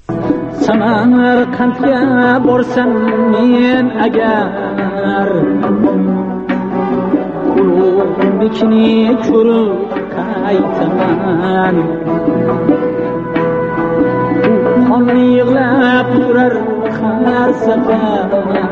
Samarqandga borsam men agar ulug'likni ko'rib qaytaman. Qonni yig'lab turar har safar.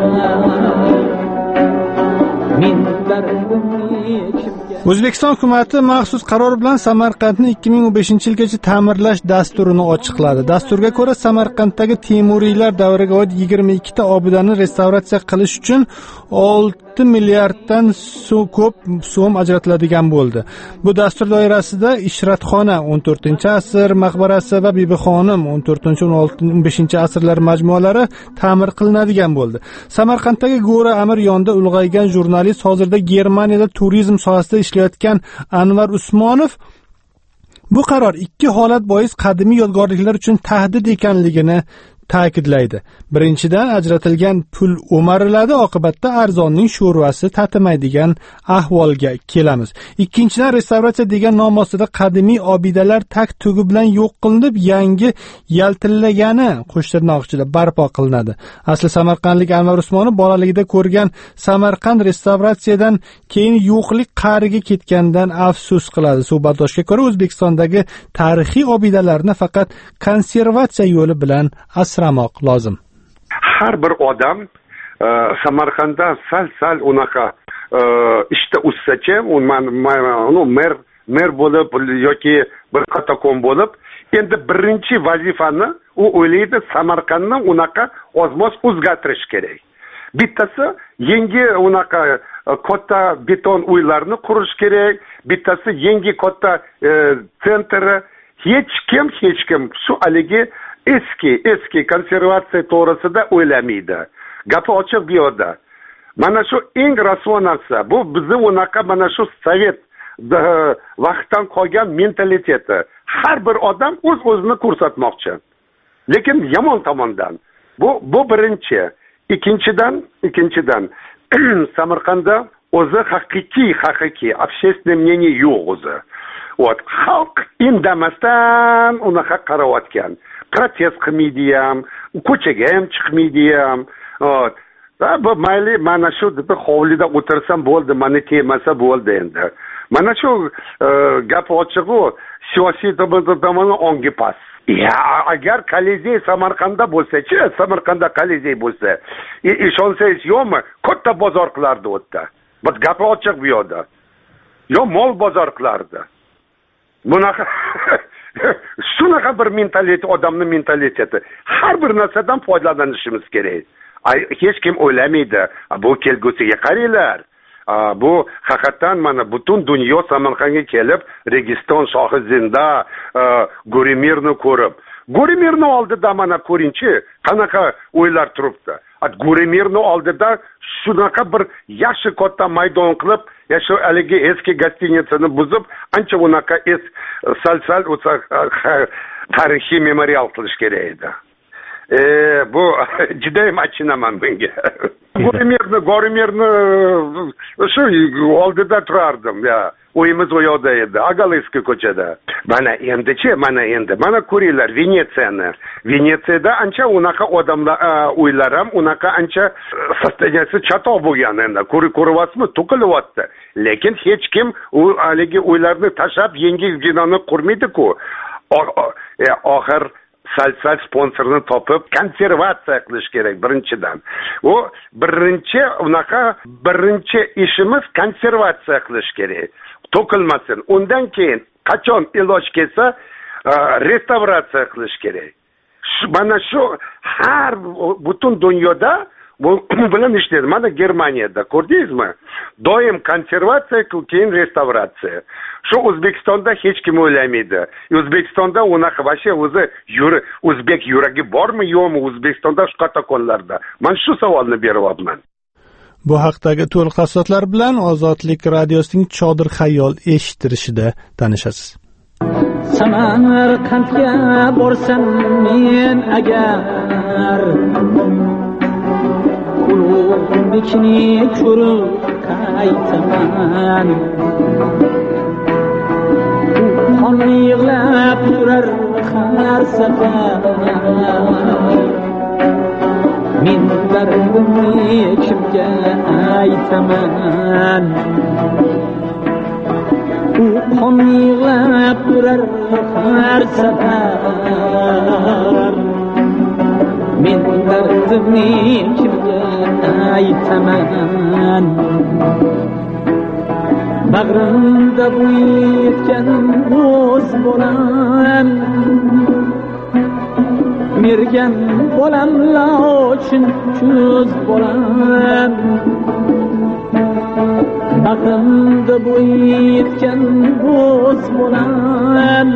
Men dardimni O'zbekiston hukumati maxsus qaror bilan Samarqandni ikki ming o'n beshinchi yilgacha ta'mirlash dasturini ochiqladi. Dasturga ko'ra, Samarqanddagi Temuriylar davriga oid yigirma ikkita obidani restavratsiya qilish uchun olti milliarddan ko'p so'm ajratiladigan bo'ldi. Bu dastur doirasida Ishratxona o'n to'rtinchi asr maqbarasi va Bibixonim o'n to'rtinchi o'n beshinchi asrlar majmualari ta'mir qilinadigan bo'ldi. Samarqanddagi Go'ra Amir yonida ulg'aygan jurnalist, hozirda Germaniyada turizm sohasida ishlayotgan Anvar Usmonov bu qaror ikki holat bois qadimiy yodgorliklar uchun tahdid ekanligini ta'kidlaydi. Birinchidan, ajratilgan pul o'mariladi, oqibatda arzonning sho'rvasi tatimaydigan ahvolga kelamiz. Ikkinchidan, restavratsiya degan nom ostida qadimiy obidalar tak tugi bilan yo'q qilinib, yangi yaltillagani qo'shtirnoqchida barpo qilinadi. Asli samarqandlik Anvar Usmonov bolaligida ko'rgan Samarqand restavratsiyadan keyin yo'qlik qa'riga ketgandan afsus qiladi. Suhbatdoshga ko'ra, O'zbekistondagi tarixiy obidalarni faqat konservatsiya yo'li bilan asramoq lozim. Har bir odam e, Samarqandda sal-sal unaqa e, ishda ustachi, uni mer mer bo'lib yoki bir kattakon bo'lib, endi birinchi vazifani u o'ylaydi, Samarqandni unaqa ozmoz o'zgartirish kerak. Bittasi yangi unaqa katta beton uylarni qurish kerak, bittasi yangi katta e, sentri. Hech kim hech kim shu haligi eski eski konservatsiya to'g'risida o'ylamaydi. Gapi ochiq bu yerda. Mana shu eng rasvo narsa. Bu bizni unaqa mana shu sovet vaqtdan qolgan mentaliteti. Har bir odam o'z o'zini ko'rsatmoqchi. Lekin yomon tomondan. Bu bu birinchi. Ikkinchidan, ikkinchidan Samarqandda o'zi haqiqiy haqiqiy общественное мнение yo'q o'zi. Вот, xalq indamasdan unaqa qarayotgan. Protest qilmaydi ham, ko'chaga ham chiqmaydi ham. Bu mayli mana shu deb hovlida o'tirsam bo'ldi, meni tegmasa bo'ldi endi. Mana shu gap ochiq-ku, siyosiy tomondan ongi pas. Ya, agar Kolizey Samarqandda bo'lsa-chi, Samarqandda Kolizey bo'lsa, ishonsangiz yo'qmi, katta bozor qilardi o'tda. Bu gap ochiq bu yerda. Yo mol bozor qilardi. Bunaqa shunaqa bir mentalitet, odamni mentaliteti. Har bir narsadan foydalanishimiz kerak. Ay, hech kim o'ylamaydi. Bu kelgusiga qaranglar. Bu haqiqatan mana butun dunyo Samarqandga kelib, Registon shohi zinda, Go'rimirni ko'rib. Go'rimirni oldida mana ko'ringchi, qanaqa o'ylar turibdi. Go'rimirni oldida shunaqa bir yaxshi katta maydon qilib, ya shu haligi eski gostinitsani buzib, ancha unaqa es sal-sal o'sa tarixiy memorial qilish kerak edi. E, bu juda ham achinaman bunga. Go'rimirni, Go'rimirni shu oldida turardim, ya. O'yimiz o yoqda edi, Agalayskiy ko'chada. Mana endi-chi, mana endi. Mana ko'ringlar Venetsiyani. Venetsiyada ancha unaqa odamlar uylar ham unaqa ancha sostaniyasi chatoq bo'lgan endi. Ko'rib ko'ryapsizmi, to'qilyapti. Lekin hech kim u haligi uylarni tashlab yangi binoni qurmaydi-ku. Oxir sal-sal sponsorni topib konservatsiya qilish kerak birinchidan. U birinchi unaqa birinchi ishimiz konservatsiya qilish kerak. To'kilmasin. Undan keyin qachon iloj kelsa, restavratsiya qilish kerak. Mana shu har butun dunyoda bu bilan ishlaydi. Mana Germaniyada ko'rdingizmi? Doim konservatsiya, keyin restavratsiya. Shu O'zbekistonda hech kim o'ylamaydi. O'zbekistonda unaqa vashi o'zi yuri, o'zbek yuragi bormi, yo'qmi O'zbekistonda shu qatakonlarda? Men shu savolni beryapman. Bu haqdagi to'liq tafsilotlar bilan Ozodlik radiosining Chodir xayol eshittirishida tanishasiz. Samarqandga borsam men agar ulug'likni ko'rib qaytaman. Qonni yig'lab turar har safar. Men dardimni kimga aytaman? u qon yig'lab turar har safar. Men dardimni kimga aytaman? Bag'rimda bo'yitgan o'z bolam, mergan bolam lochin ko'z bolam. Bag'rimda bo'yitgan o'z bolam,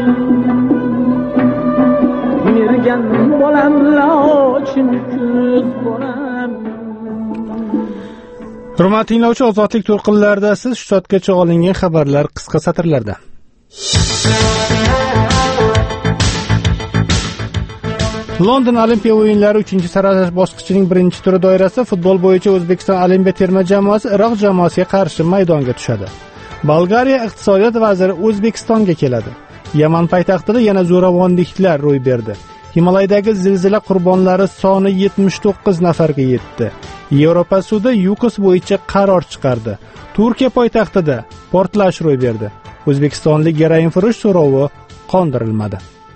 mergan bolam lochin ko'z bolam. Hurmatli tinglovchi, ozodlik to'lqinlarida siz shu soatgacha olingan xabarlar qisqa satrlarda. London Olimpiya o'yinlari uchinchi saralash bosqichining birinchi turi doirasida futbol bo'yicha O'zbekiston olimpiya terma jamoasi Iroq jamoasiga qarshi maydonga tushadi. Bolgariya iqtisodiyot vaziri O'zbekistonga keladi. Yaman poytaxtida yana zo'ravonliklar ro'y berdi. Himolaydagi zilzila qurbonlari soni yetmish to'qqiz nafarga yetdi. Yevropa sudi Yukos bo'yicha qaror chiqardi. Turkiya poytaxtida portlash ro'y berdi. O'zbekistonlik geroinfurush so'rovi qondirilmadi.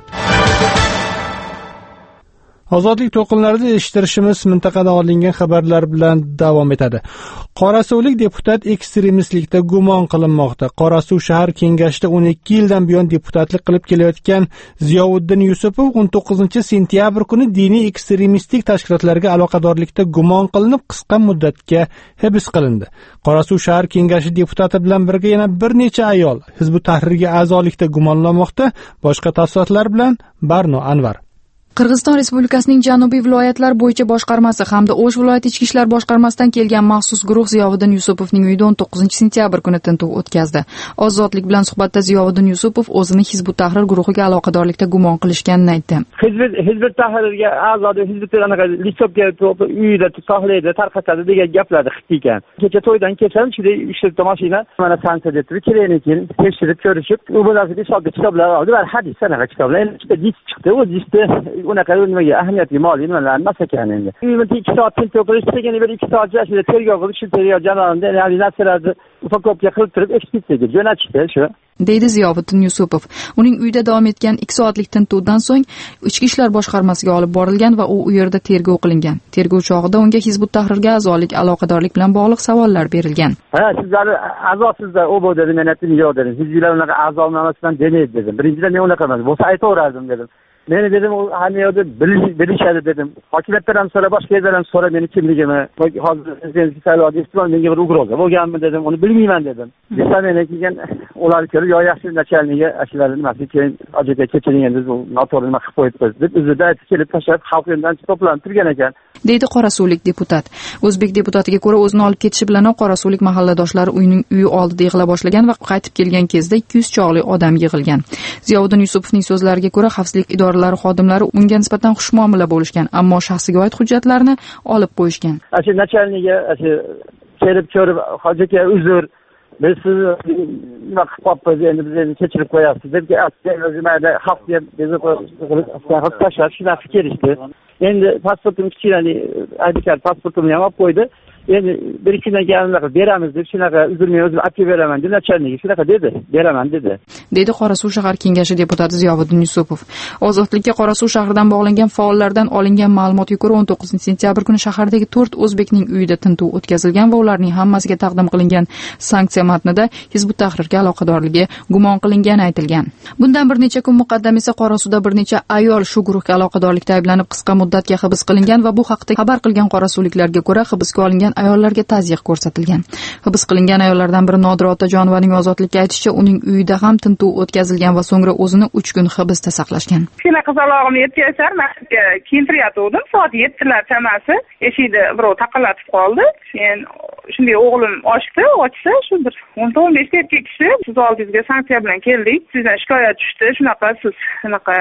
Ozodlik to'lqinlarida eshittirishimiz mintaqada olingan xabarlar bilan davom etadi. Qorasuvlik deputat ekstremistlikda gumon qilinmoqda. Qorasuv shahar kengashida o'n ikki yildan buyon deputatlik qilib kelayotgan Ziyovuddin Yusupov o'n to'qqizinchi sentyabr kuni diniy ekstremistik tashkilotlarga aloqadorlikda gumon qilinib qisqa muddatga hibs qilindi. Qorasuv shahar kengashi deputati bilan birga yana bir necha ayol Hizb ut-Tahrirga a'zolikda gumonlanmoqda. Boshqa tafsilotlar bilan Barno Anvar. Qirg'iziston Respublikasining janubiy viloyatlar bo'yicha boshqarmasi hamda O'sh viloyati ichki ishlar boshqarmasidan kelgan maxsus guruh Ziyovuddin Yusupovning uyida o'n to'qqizinchi sentyabr kuni tintuv o'tkazdi. Ozodlik bilan suhbatda Ziyovuddin Yusupov o'zini Hizb ut-Tahrir guruhiga aloqadorlikda gumon qilishganini aytdi. Hizb ut-Tahrirga a'zo Hizb ut-Tahrir listopga uyida saqlaydi, tarqatadi degan gaplarni xit ekan. Kecha to'ydan kecham ichida ishtirib mashina mana sanksiya deb keyin keyin tekshirib ko'rishib, u bilan hisobga kitoblar oldi va hadis sanaqa kitoblar endi disk chiqdi, u diskda unaqa nimaga ahamiyatli moliy nimalar emas ekan endi. ikki soat tintuv qilish degan bir ikki soat ichida tergov qilish, tergov jarayonida ya'ni narsalarni ufakopga qilib turib ekspertizaga jo'natishdi shu. deydi Ziyovuddin Yusupov. Uning uyida davom etgan ikki soatlik tintuvdan so'ng ichki ishlar boshqarmasiga olib borilgan va u u yerda tergov qilingan. Tergov chog'ida unga Hizb ut-Tahrirga a'zolik, aloqadorlik bilan bog'liq savollar berilgan. Ha, sizlar a'zosizlar, u bu dedi, men aytdim, yo'q dedim. Hizblar unaqa a'zolanmasdan demaydi dedim. Birinchidan men unaqa emas, bo'lsa aytaverardim dedim. Meni dedim, u hamma yerda bilishadi dedim. Hokimiyatdan ham so'ra, boshqa yerdan ham so'ra meni kimligimni. Hozir prezidentlik saylovida ehtimol menga bir ugroza bo'lganmi dedim, uni bilmayman dedim. Desa meni keyin ular kelib, yo yaxshi nachalniga ashulalarni nimasi keyin aka kechiring endi bu noto'g'ri nima qilib qo'yibmiz deb o'zida aytib kelib tashlab xalq yo'ldan to'planib turgan ekan. deydi qorasuvlik deputat. O'zbek deputatiga ko'ra o'zini olib ketishi bilan qorasuvlik mahalladoshlari uyning uyi oldida yig'ila boshlagan va qaytib kelgan kezda ikki yuz chog'li odam yig'ilgan. Ziyovuddin Yusupovning so'zlariga ko'ra xavfsizlik idoralari xodimlari unga nisbatan xushmuomala bo'lishgan, ammo shaxsiga oid hujjatlarni olib qo'yishgan. Ashi nachalniga ashi kelib ko'rib, hojaka uzr, biz sizni nima qilib qolibmiz, endi bizni kechirib qo'yasiz deb mayda xalq deb bizni qo'yib tashlab shunaqa kelishdi. Endi pasportim kichkinani I D kart pasportimni ham olib qo'ydi. Endi bir ikki kundan keyin unaqa beramiz deb shunaqa uzrni o'zim olib beraman deb nachalniga shunaqa dedi, beraman dedi. deydi Qorasuv shahar kengashi deputati Ziyovuddin Yusupov. Ozodlikka Qorasuv shahridan bog'langan faollardan olingan ma'lumotga ko'ra o'n to'qqizinchi sentyabr kuni shahardagi to'rt o'zbekning uyida tintuv o'tkazilgan va ularning hammasiga taqdim qilingan sanksiya matnida Hizb ut-Tahrirga aloqadorligi gumon qilingani aytilgan. Bundan bir necha kun muqaddam esa Qorasuvda bir necha ayol shu guruhga aloqadorlikda ayblanib qisqa muddatga hibs qilingan va bu haqda xabar qilgan qorasuvliklarga ko'ra hibsga olingan ayollarga ta'ziya ko'rsatilgan. Hibs qilingan ayollardan biri Nodira Otajonovaning ozodlikka aytishicha, uning uyida ham tintuv o'tkazilgan va so'ngra o'zini uch kun hibsda saqlashgan. Kina qizalog'im yetti yashar, maktabga keltirayotgandim. Soat yettilar chamasi eshikni birov taqillatib qoldi. Men shunday o'g'lim ochdi, ochsa shu bir o'n to'rt o'n besh erkak kishi siz oldingizga sanksiya bilan keldik. Sizdan shikoyat tushdi. Shunaqa siz shunaqa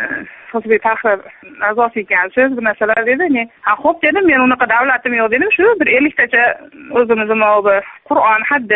Hizb ut-Tahrir a'zosi ekansiz, bu narsalar dedi. Men ha xo'p dedim, men unaqa davlatim yo'q dedim. Shu bir elliktacha o'zimizni Qur'on, hadis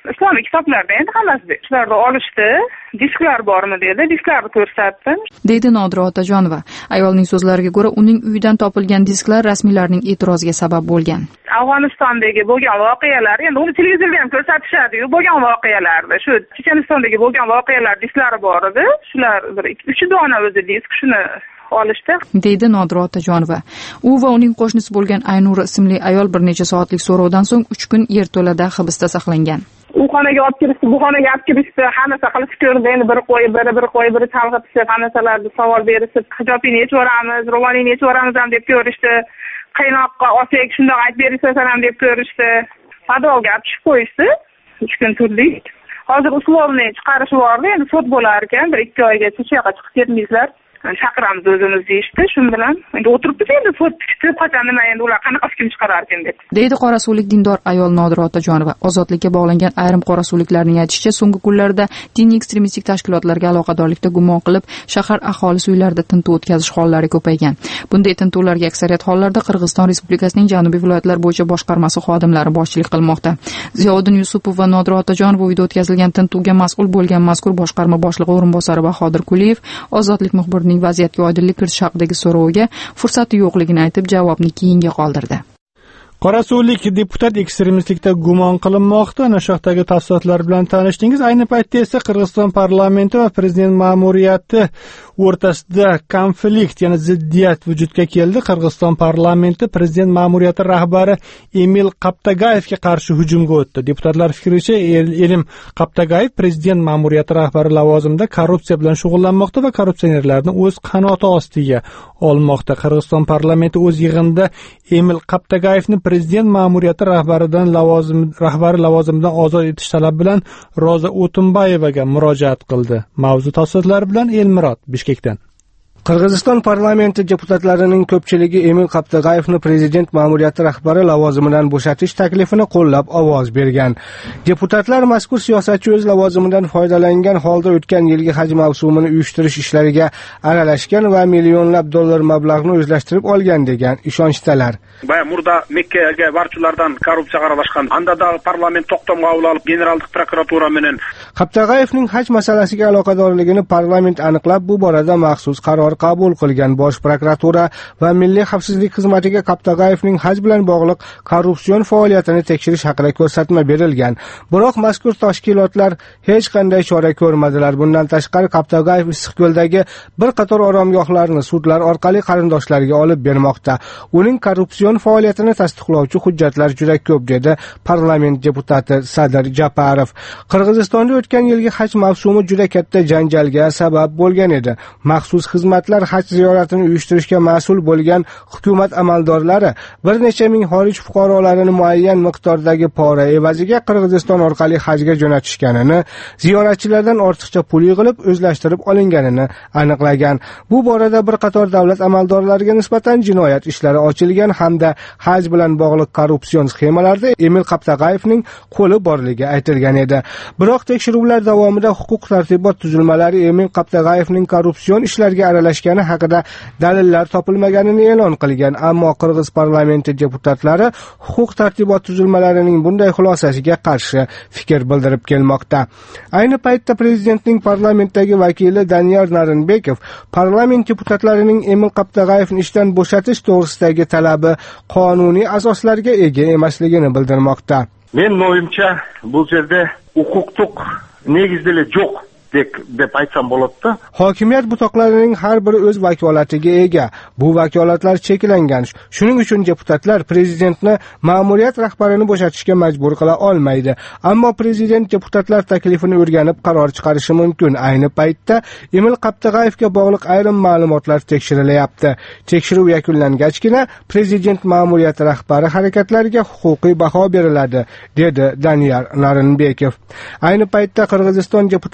islomiy kitoblarda endi hammasi shularni olishdi. Disklar bormi dedi, disklarni ko'rsatdim, deydi Nodira Otajonova. Ayolning so'zlariga ko'ra, uning uyidan topilgan disklar rasmiylarning e'tiroziga sabab bo'lgan. Afg'onistondagi bo'lgan voqealar, endi uni televizorda ham ko'rsatishadi-yu, bo'lgan voqealarni, shu Chechenistondagi bo'lgan voqealar disklari bor edi. Shular bir uch dona o'zi disk, shuni olishdi, deydi Nodira Otajonova. U va uning qo'shnisi bo'lgan Aynura ismli ayol bir necha soatlik so'rovdan so'ng uch kun yerto'lada hibsda saqlangan. U xonaga olib kirishdi, bu xonaga olib kirishdi, hammasi qilib ko'rdi, endi bir qo'yib, biri bir qo'yib, biri chalg'itishib, hammasalarni savol berishib, hijobingni yechib yuboramiz, ro'molingni yechib yuboramiz ham deb ko'rishdi. Qaynoqqa olsak shundoq aytib berishsan ham deb ko'rishdi. Padvolga olib tushib qo'yishdi. uch kun turdik. Hozir uslovni chiqarish bordi, endi sud bo'lar ekan, bir ikki oygacha shu yoqqa chiqib ketmaysizlar. Chaqiramiz o'zimiz deyishdi. Shu bilan endi o'tiribmiz, endi sud chiqdi, qachon nima endi ular qanaqa hukm chiqarar ekan deb. Deydi qorasuvlik dindor ayol Nodira Otajonova. Ozodlikka bog'langan ayrim qorasuvliklarning aytishicha, so'nggi kunlarda diniy ekstremistik tashkilotlarga aloqadorlikda gumon qilib, shahar aholisi uylarida tintuv o'tkazish hollari ko'paygan. Bunday tintuvlarga aksariyat hollarda Qirg'iziston Respublikasining Janubiy viloyatlar bo'yicha boshqarmasi xodimlari boshchilik qilmoqda. Ziyoddin Yusupov va Nodira Otajonova uyda o'tkazilgan tintuvga mas'ul bo'lgan mazkur boshqarma boshlig'i o'rinbosari Bahodir Kuliyev Ozodlik muxbirining vaziyatga oydinlik kiritish haqidagi so'roviga fursati yo'qligini aytib, javobni keyinga qoldirdi. Qorasuvlik deputat ekstremistlikda gumon qilinmoqda. Ana shu haqdagi tafsilotlar bilan tanishdingiz. Ayni paytda esa Qirg'iziston parlamenti va prezident ma'muriyati o'rtasida konflikt, ya'ni ziddiyat vujudga keldi. Qirg'iziston parlamenti prezident ma'muriyati rahbari Emil Qaptagayevga qarshi hujumga o'tdi. Deputatlar fikricha, Elim Qaptagayev prezident ma'muriyati rahbari lavozimida korrupsiya bilan shug'ullanmoqda va korrupsionerlarni o'z qanoti ostiga olmoqda. Qirg'iziston parlamenti o'z yig'inida Emil Qaptagayevni prezident ma'muriyati rahbaridan lavozim rahbari lavozimidan ozod etish talabi bilan Roza O'tinbayevaga murojaat qildi. Mavzu tafsilotlari bilan Elmurod Bishkekdan. Qirg'iziston parlamenti deputatlarining ko'pchiligi Emil Qaptagayevni prezident ma'muriyati rahbari lavozimidan bo'shatish taklifini qo'llab ovoz bergan. Deputatlar mazkur siyosatchi o'z lavozimidan foydalangan holda o'tgan yilgi haj mavsumini uyushtirish ishlariga aralashgan va millionlab dollar mablag'ni o'zlashtirib olgan degan ishonchdalar. Baya murda Mekkaga barchulardan korrupsiyaga aralashgan. Anda da parlament to'xtam qabul olib generallik prokuratura bilan Qaptagayevning haj masalasiga aloqadorligini parlament aniqlab, bu borada maxsus qaror qabul qilgan. Bosh prokuratura va Milliy xavfsizlik xizmatiga Qaptagayevning haj bilan bog'liq korrupsion faoliyatini tekshirish haqida ko'rsatma berilgan. Biroq mazkur tashkilotlar hech qanday chora ko'rmadilar. Bundan tashqari Qaptagayev Issiqko'ldagi bir qator oromgohlarni sudlar orqali qarindoshlariga olib bermoqda. Uning korrupsion faoliyatini tasdiqlovchi hujjatlar juda ko'p, dedi parlament deputati Sadr Japarov. Qirg'izistonda o'tgan yilgi haj mavsumi juda katta janjalga sabab bo'lgan edi. Maxsus xizmatlar haj ziyoratini uyushtirishga mas'ul bo'lgan hukumat amaldorlari bir necha ming xorij fuqarolarini muayyan miqdordagi pora evaziga Qirg'iziston orqali hajga jo'natishganini, ziyoratchilardan ortiqcha pul yig'ilib o'zlashtirib olinganini aniqlagan. Bu borada bir qator davlat amaldorlariga nisbatan jinoyat ishlari ochilgan hamda haj bilan bog'liq korrupsion sxemalarda Emil Qaptagayevning qo'li borligi aytilgan edi. Biroq tekshiruvlar davomida huquq tartibot tuzilmalari Emil Qaptagayevning korrupsion ishlarga aralashgani haqida dalillar topilmaganini e'lon qilgan. Ammo Qirg'iz parlamenti deputatlari huquq tartibot tuzilmalarining bunday xulosasiga qarshi fikr bildirib kelmoqda. Ayni paytda prezidentning parlamentdagi vakili Daniyar Narinbekov parlament deputatlarining Emil Qaptagayevni ishdan bo'shatish to'g'risidagi talabi qonuniy asoslarga ega emasligini bildirmoqda. Men o'yimcha bu yerda huquqiy negizlik yo'q deb aytsam bo'ladi. Hokimiyat butoqlarining har biri o'z vakolatiga ega. Bu vakolatlar cheklangan. Shuning uchun deputatlar prezidentni ma'muriyat rahbarini bo'shatishga majbur qila olmaydi. Ammo prezident deputatlar taklifini o'rganib qaror chiqarishi mumkin. Ayni paytda Emil Qaptagayevga bog'liq ayrim ma'lumotlar tekshirilyapti. Tekshiruv yakunlangachgina prezident ma'muriyati rahbari harakatlariga huquqiy baho beriladi, dedi Daniyar Narinbekov. Ayni paytda Qirg'iziston deputatlarining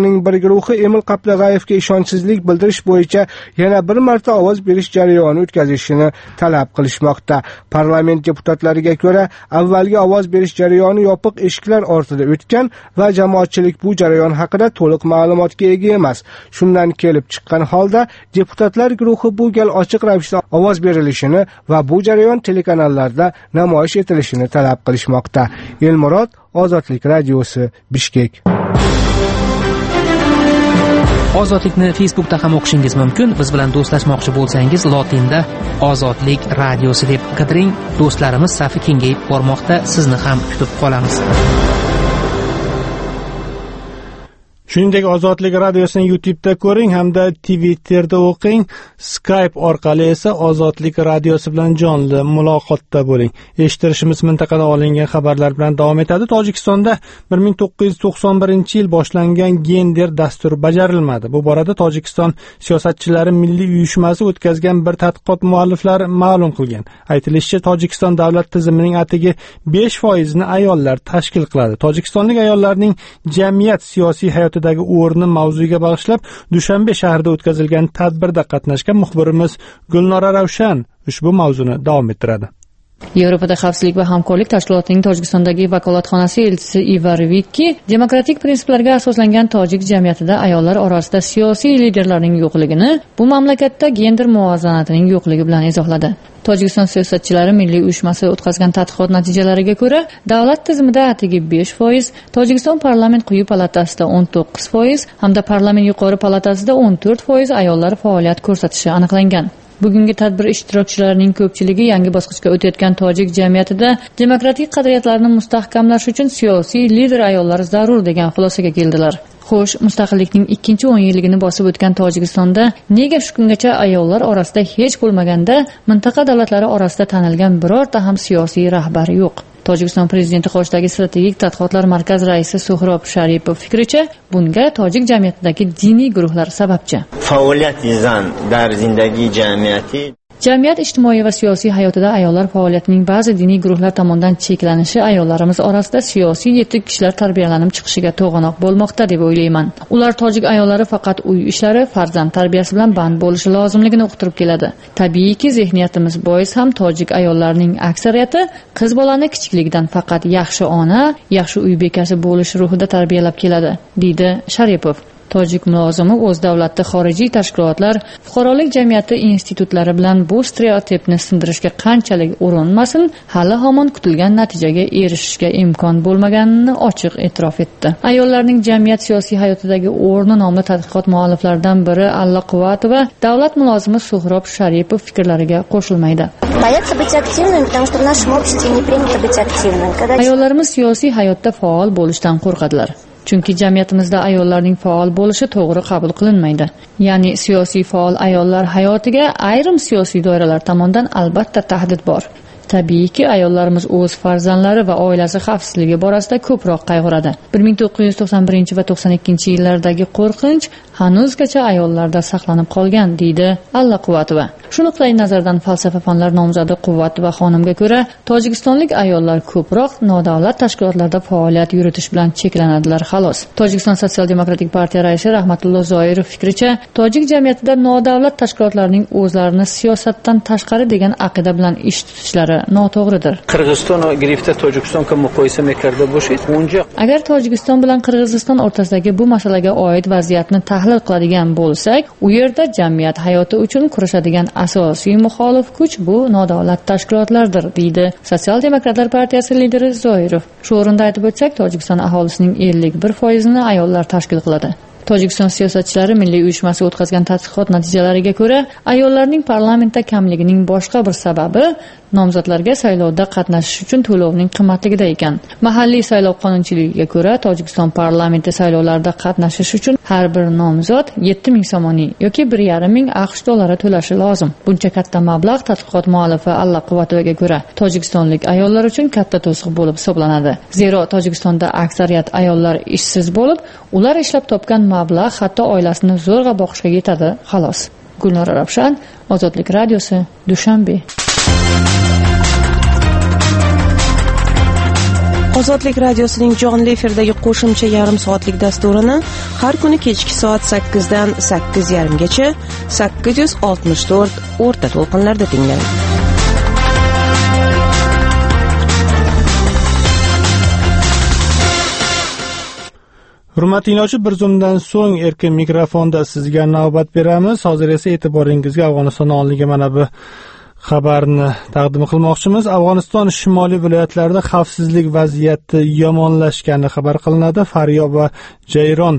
tashkilotlarining bir guruhi Emil Qaplag'ayevga ishonchsizlik bildirish bo'yicha yana bir marta ovoz berish jarayoni o'tkazishini talab qilishmoqda. Parlament deputatlariga ko'ra, avvalgi ovoz berish jarayoni yopiq eshiklar ortida o'tgan va jamoatchilik bu jarayon haqida to'liq ma'lumotga ega emas. Shundan kelib chiqqan holda deputatlar guruhi bu gal ochiq ravishda ovoz berilishini va bu jarayon telekanallarda namoyish etilishini talab qilishmoqda. Elmurod, Ozodlik radiosi, Bishkek. Ozodlikni Facebookda ham o'qishingiz mumkin. Biz bilan do'stlashmoqchi bo'lsangiz, lotinda Ozodlik radiosi deb qidiring. Do'stlarimiz safi kengayib bormoqda. Sizni ham kutib qolamiz. Shuningdek, Ozodlik radiosini YouTube'da ko'ring hamda Twitterda o'qing. Skype orqali esa Ozodlik radiosi bilan jonli muloqotda bo'ling. Eshittirishimiz mintaqada olingan xabarlar bilan davom etadi. Tojikistonda bir ming to'qqiz yuz to'qson birinchi yil boshlangan gender dasturi bajarilmadi. Bu borada Tojikiston siyosatchilari milliy uyushmasi o'tkazgan bir tadqiqot mualliflari ma'lum qilgan. Aytilishicha, Tojikiston davlat tizimining atigi besh foizini ayollar tashkil qiladi. Tojikistonlik ayollarning jamiyat siyosiy hayoti dagi o'rni mavzuga bag'ishlab Dushanbe shahrida o'tkazilgan tadbirda qatnashgan muxbirimiz Gulnora Ravshan ushbu mavzuni davom ettiradi. Yevropada xavfsizlik va hamkorlik tashkilotining Tojikistondagi vakolatxonasi elchisi Ivar Vikki demokratik prinsiplarga asoslangan tojik jamiyatida ayollar orasida siyosiy liderlarning yo'qligini bu mamlakatda gender muvozanatining yo'qligi bilan izohladi. Tojikiston siyosatchilari milliy uyushmasi o'tkazgan tadqiqot natijalariga ko'ra, davlat tizimida atigi besh foiz, Tojikiston parlament quyi palatasida o'n to'qqiz foiz hamda parlament yuqori palatasida o'n to'rt foiz ayollar faoliyat ko'rsatishi aniqlangan. Bugungi tadbir ishtirokchilarining ko'pchiligi yangi bosqichga o'tayotgan tojik jamiyatida demokratik qadriyatlarni mustahkamlash uchun siyosiy lider ayollar zarur degan xulosaga keldilar. Xo'sh, mustaqillikning ikkinchi o'n yilligini bosib o'tgan Tojikistonda nega shu kungacha ayollar orasida hech bo'lmaganda mintaqa davlatlari orasida tanilgan birorta ham siyosiy rahbar yo'q? Tojikiston prezidenti qoshidagi strategik tadqiqotlar markazi raisi Suhrob Sharipov fikricha, bunga tojik jamiyatidagi diniy guruhlar sababchi. Faoliyat zan dar zindagi jamiyati Jamiyat ijtimoiy va siyosiy hayotida ayollar faoliyatining ba'zi diniy guruhlar tomonidan cheklanishi ayollarimiz orasida siyosiy yetuk kishilar tarbiyalanib chiqishiga to'g'anoq bo'lmoqda deb o'ylayman. Ular tojik ayollari faqat uy ishlari, farzand tarbiyasi bilan band bo'lishi lozimligini uqtirib keladi. Tabiiyki, zehniyatimiz bois ham tojik ayollarining aksariyati qiz bolani kichikligidan faqat yaxshi ona, yaxshi uy bekasi bo'lish ruhida tarbiyalab keladi, deydi Sharipov. Tojik mulozimi o'z davlatda xorijiy tashkilotlar, fuqarolik jamiyati institutlari bilan bu stereotipni sindirishga qanchalik urinmasin, hali hamon kutilgan natijaga erishishga imkon bo'lmaganini ochiq e'tirof etdi. Ayollarning jamiyat siyosiy hayotidagi o'rni nomli tadqiqot mualliflaridan biri Alla Quvatova davlat mulozimi Suhrob Sharipov fikrlariga qo'shilmaydi. Ayollarimiz siyosiy hayotda faol bo'lishdan qo'rqadilar. Chunki jamiyatimizda ayollarning faol bo'lishi to'g'ri qabul qilinmaydi. Ya'ni siyosiy faol ayollar hayotiga ayrim siyosiy doiralar tomonidan albatta tahdid bor. Tabiiyki, ayollarimiz o'z farzandlari va oilasi xavfsizligi borasida ko'proq qayg'uradi. bir ming to'qqiz yuz to'qson birinchi va to'qson ikkinchi yillardagi qo'rqinch hanuzgacha ayollarda saqlanib qolgan, deydi Alla Quvatova. Shu nuqtai nazardan falsafa fanlar nomzodi Quvatova xonimga ko'ra, tojikistonlik ayollar ko'proq nodavlat tashkilotlarda faoliyat yuritish bilan cheklanadilar, xolos. Tojikiston Sotsial-demokratik partiya raisi Rahmatullo Zoirov fikricha, tojik jamiyatida nodavlat tashkilotlarning o'zlarini siyosatdan tashqari degan aqida bilan ish tutishlari noto'g'ridir. Qirg'iziston va Grifda Tojikistonga muqoyisa mekarda bo'shaydi. Unja Agar Tojikiston bilan Qirg'iziston o'rtasidagi bu masalaga oid vaziyatni tahlil qiladigan bo'lsak, u yerda jamiyat hayoti uchun kurashadigan asosiy muxolif kuch bu nodavlat tashkilotlardir, deydi Sotsial-demokratlar partiyasi lideri Zoirov. Shu o'rinda aytib o'tsak, Tojikiston aholisining ellik bir foizini ayollar tashkil qiladi. Tojikiston siyosatchilari milliy uyushmasi o'tkazgan tadqiqot natijalariga ko'ra, ayollarning parlamentda kamligining boshqa bir sababi nomzodlarga saylovda qatnashish uchun to'lovning qimmatligida ekan. Mahalliy saylov qonunchiligiga ko'ra, Tojikiston parlamenti saylovlarida qatnashish uchun har bir nomzod yetti ming somoniy yoki bir yarim ming AQSh dollari to'lashi lozim. Buncha katta mablag' tadqiqot muallifi Alla Quvatovaga ko'ra, tojikistonlik ayollar uchun katta to'siq bo'lib hisoblanadi. Zero Tojikistonda aksariyat ayollar ishsiz bo'lib, ular ishlab topgan mablag' hatto oilasini zo'rg'a boqishga yetadi, xolos. Gulnora Ravshan, Ozodlik radiosi, Dushanbe. Ozodlik radiosining jonli efirdagi qo'shimcha yarim soatlik dasturini har kuni kechki soat sakkizdan sakkiz yarim gacha sakkiz yuz oltmish to'rt o'rta to'lqinlarda tinglang. Hurmatli tinglovchi, bir zumdan so'ng erkin mikrofonda sizga navbat beramiz. Hozir esa e'tiboringizga Afg'oniston onligi mana bu xabarni taqdim qilmoqchimiz. Afg'oniston shimoliy viloyatlarida xavfsizlik vaziyati yomonlashgani xabar qilinadi. Faryob va Jayron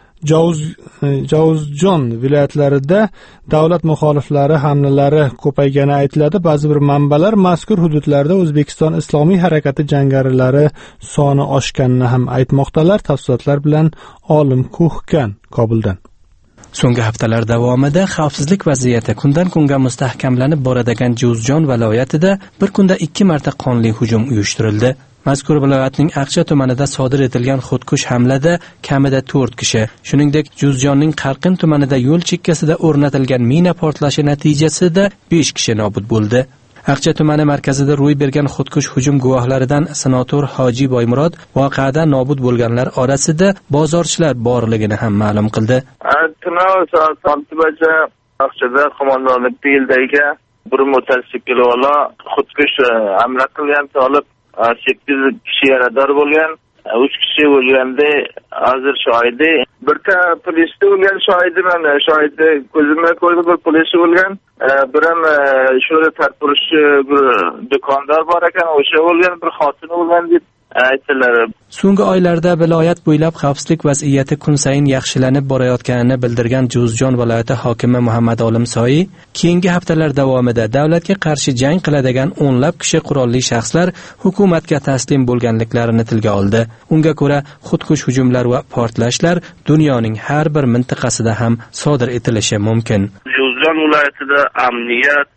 Javuzjon viloyatlarida davlat muxoliflari hamlalari ko'paygani aytiladi. Ba'zi bir manbalar mazkur hududlarda O'zbekiston Islomiy harakati jangarilari soni oshganini ham aytmoqdalar. Tafsilotlar bilan Olim Kuhkan Kobuldan. So'nggi haftalar davomida xavfsizlik vaziyati kundan kunga mustahkamlanib boradigan Juzjon viloyatida bir kunda ikki marta qonli hujum uyushtirildi. Mazkur viloyatning Aqcha tumanida sodir etilgan xudkush hamlada kamida to'rt kishi, shuningdek Juzjonning Qarqin tumanida yo'l chekkasida o'rnatilgan mina portlashi natijasida besh kishi nobud bo'ldi. Aqcha tumani markazida ro'y bergan xudkush hujum guvohlaridan senator Hoji Boymurod voqeada nobud bo'lganlar orasida bozorchilar borligini ham ma'lum qildi. Tunov soat oltigacha Aqchada qo'mondonlik tildagi bir motosikl ola xudkush hamla qilgan, olib sakkiz kishi yarador bo'lgan, uch kishi o'lganda hozir shohidi, birta polisda o'lgan shohidi, mana shohidi ko'zimga ko'rdim, bir polis o'lgan, bir ham sho'ra tarpurishchi bir do'kondor bor ekan, o'sha o'lgan, bir xotin o'lgan deb aytdilar. So'nggi oylarda viloyat bo'ylab xavfsizlik vaziyati kun sayin yaxshilanib borayotganini bildirgan Juzjon viloyati hokimi Muhammad Olim Soyi, keyingi haftalar davomida davlatga qarshi jang qiladigan o'nlab kishi qurolli shaxslar hukumatga taslim bo'lganliklarini tilga oldi. Unga ko'ra, xudkush hujumlar va portlashlar dunyoning har bir mintaqasida ham sodir etilishi mumkin. Juzjon viloyatida amniyat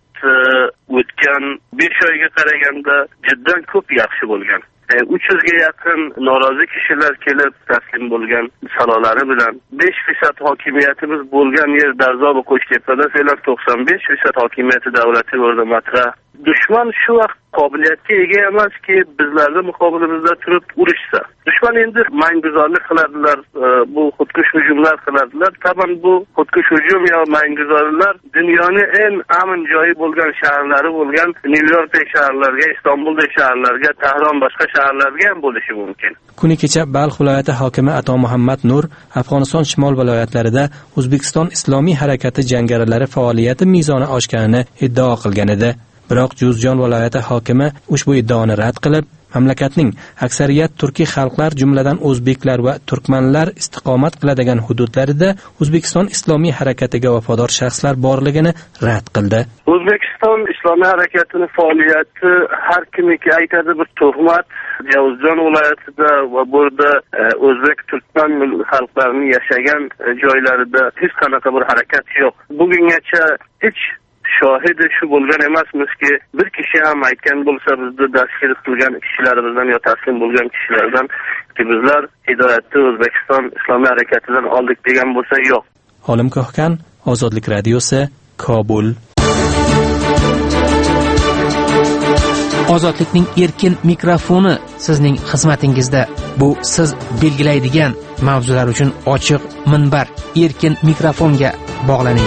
o'tgan besh oyga qaraganda jiddan ko'p yaxshi bo'lgan. uch yuzga yaqin norozi kishilar kelib taslim bo'lgan salolari bilan besh foiz hokimiyatimiz bo'lgan yer Darzo va Qo'shtepada fe'lan to'qson besh foiz hokimiyati davlati bo'ldi matra. Dushman shu vaqt qobiliyatga ega emaski, bizlarning muqobilimizda turib urushsa. Dushman endi manguzorlik qiladilar, bu xudkush hujumlar qiladilar. Taban bu xudkush hujum yo manguzorlar dunyoning eng amin joyi bo'lgan shaharlari bo'lgan Nyu-Yorkdek shaharlarga, Istanbuldek shaharlarga, Tehron boshqa shaharlarga ham bo'lishi mumkin. Kuni kecha Balx viloyati hokimi Ato Muhammad Nur Afg'oniston shimol viloyatlarida O'zbekiston Islomiy harakati jangarilari faoliyati mezoni oshganini iddao qilgan edi. Biroq Juzjon viloyati hokimi ushbu iddaoni rad qilib, mamlakatning aksariyat turkiy xalqlar, jumladan o'zbeklar va turkmanlar istiqomat qiladigan hududlarida O'zbekiston Islomiy harakatiga vafodor shaxslar borligini rad qildi. O'zbekiston Islomiy harakatining faoliyati har kimniki aytadi bir tuhmat. Juzjon viloyatida va burada o'zbek turkman xalqlarining yashagan joylarida hech qanaqa bir harakat yo'q. Bugungacha hech shohidi shu bo'lgan emasimizki, bir kishi ham aytgan bo'lsa bizni dastgir qilgan kishilarimizdan yo taslim bo'lgan kishilardan ki bizlar hidoyatni O'zbekiston Islomiy harakatidan oldik degan bo'lsa yo'q. Olim Kohkan, Ozodlik radiosi, Kobul. Ozodlikning erkin mikrofoni sizning xizmatingizda. Bu siz belgilaydigan mavzular uchun ochiq minbar. Erkin mikrofonga bog'laning.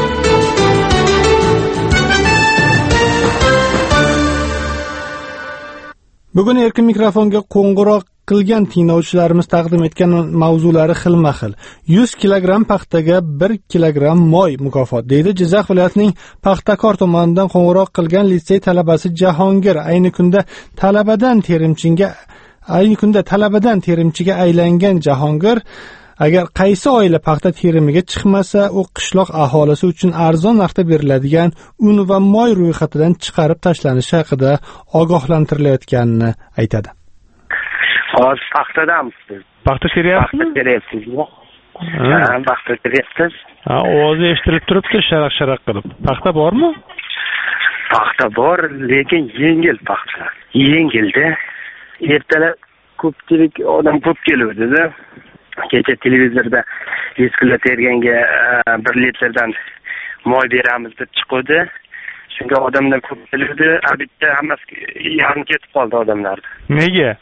Bugun erkin mikrofonga qo'ng'iroq qilgan tinglovchilarimiz taqdim etgan mavzulari xilma-xil. yuz kilogramm paxtaga bir kilogramm moy mukofot deydi Jizzax viloyatining Paxtakor tumanidan qo'ng'iroq qilgan litsey talabasi Jahongir. Ayni kunda talabadan terimchiga ayni kunda talabadan terimchiga aylangan Jahongir agar qaysi oila paxta terimiga chiqmasa, u qishloq aholisi uchun arzon narxda beriladigan un va moy ro'yxatidan chiqarib tashlanishi haqida ogohlantirilayotganini aytadi. Hozir paxtadamsiz. Paxta teryapsiz? Paxta teryapsizmi? Ha, paxta teryapsiz. Ha, ovozi eshitilib turibdi sharaq-sharaq qilib. Paxta bormi? Paxta bor, lekin yengil paxta. Yengilda ertalab ko'pchilik odam ko'p keluvdi-da. Kecha televizorda yuz kilo terganga bir litrdan moy beramiz deb chiqdi. Shunga odamlar ko'p keldi. Bitta hammasi yarim ketib qoldi odamlar. Nega?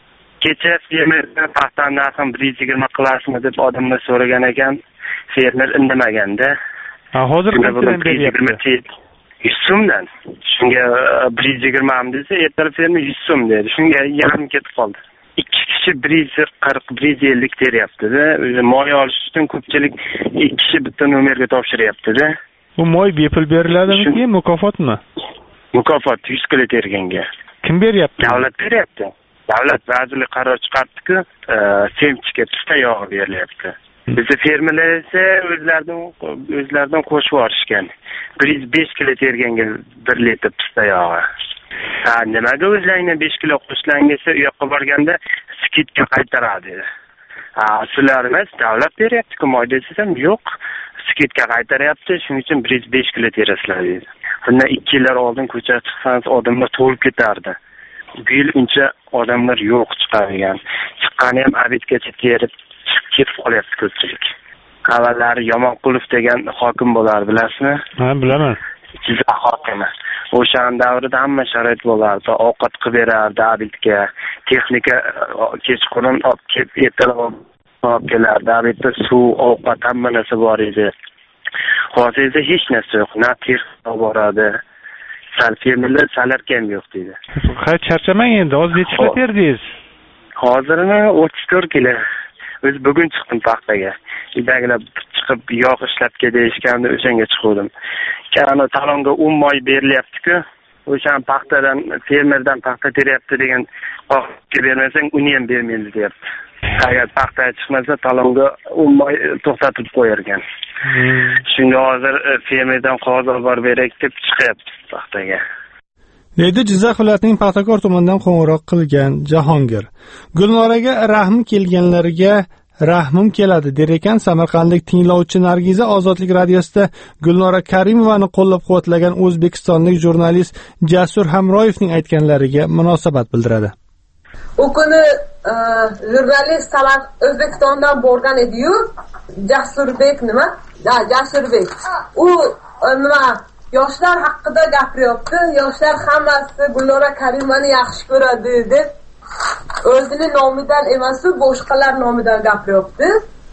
kecha fermerdan paxta narxini bir yuz yigirma qilasizmi deb odamlar so'ragan ekan, fermer indamaganda. Ha, hozir qanchadan beryapti? yuz so'mdan. Shunga bir yuz yigirma ham desa, ertalab fermer yuz so'm dedi. Shunga yarim ketib qoldi. ikki kishi bir yuz qirq bir yuz ellik teryapti-da. O'zi moy olish uchun ko'pchilik ikki kishi bitta nomerga topshiryapti-da. Bu moy bepul beriladimi, mukofotmi? Mukofot yuz kilo terganga. Kim beryapti? Davlat beryapti. Davlat vazirlik qaror chiqardi-ku, semchga pista yog'i berilyapti. Bizda fermerlar esa o'zlaridan o'zlaridan qo'shib yuborishgan. bir yuz besh kilo terganga bir litr pista yog'i. Ha, nimaga o'zlaringdan besh kilo qo'shlang desa, u yoqqa borganda skidka qaytaradi dedi. Ha, sizlar emas, davlat beryapti-ku, moy desam, yo'q. Skidka qaytaryapti, shuning uchun bir yuz besh kilo terasizlar dedi. Bundan ikki yillar oldin ko'chaga chiqsangiz, odamlar to'lib ketardi. Bu yil uncha odamlar yo'q chiqadigan. Chiqqani ham abidgacha terib chiqib ketib qolyapti ko'pchilik. Avvallari Yomonqulov degan hokim bo'lar, bilasizmi? Ha, bilaman. Jizzax hokimi. O'sha davrida hamma sharoit bo'lardi. Ovqat qilib berardi abidga. Texnika kechqurun olib kelib, ertalab olib kelardi. Abidda suv, ovqat hamma narsa bor edi. Hozirda hech narsa yo'q. Na texnika boradi. Sal fermerlar salarkam yo'q deydi. Ha, charchamang endi, hozir necha kilo terdingiz? Hozirmi o'ttiz to'rt kilo. O'z bugun chiqdim paxtaga. Uydagilar chiqib yog' ishlab kelishganda o'shanga chiqdim. Kana talonga o'n moy berilyapti-ku. O'sha paxtadan fermerdan paxta teryapti degan qo'yib bermasang, uni ham bermaydi deyapti. Agar paxta chiqmasa, talonga o'n moy to'xtatib qo'yargan. Shunga hozir fermerdan qog'oz olib borib berak deb chiqyapti paxtaga. Deydi Jizzax viloyatining Paxtakor tumanidan qo'ng'iroq qilgan Jahongir. Gulnoraga rahm kelganlarga rahmim keladi der ekan samarqandlik tinglovchi Nargiza Ozodlik radiosida Gulnora Karimovani qo'llab-quvvatlagan o'zbekistonlik jurnalist Jasur Hamroyevning aytganlariga munosabat bildiradi. U kuni jurnalist Samarq O'zbekistondan borgan edi-yu, Jasurbek nima? Ha, Jasurbek. U nima yoshlar haqida gapiryapti. Yoshlar hammasi Gulnora Karimovani yaxshi ko'radi deb o'zini nomidan emas, boshqalar nomidan gapiryapti.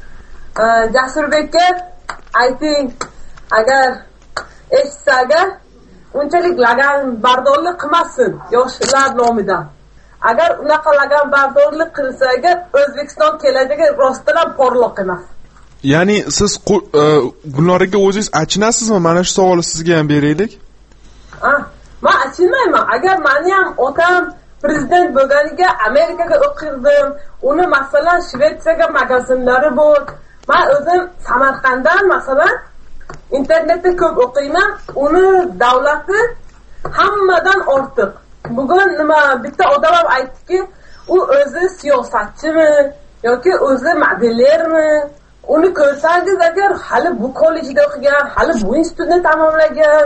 Jasurbekka ayting, agar eshitsa, unchalik lagan bardorlik qilmasin yoshlar nomidan. Agar unaqa lagan bardorlik qilsa, O'zbekiston kelajagi rostdan porloq emas. Ya'ni siz Gulnoraga o'zingiz achinasizmi? Mana shu savolni sizga ham beraylik. Ha, men achinmayman. Agar meni ham otam prezident bo'lganiga Amerikaga o'qirdim. Uni masalan Shvetsiyaga magazinlari bor. Men o'zim Samarqanddan masalan internetda ko'p o'qiyman. Uni davlati hammadan ortiq. Bugun nima bitta odam ham aytdiki, u o'zi siyosatchimi yoki o'zi modellermi? Uni ko'rsangiz agar hali bu kollejda o'qigan, hali bu institutni tamomlagan,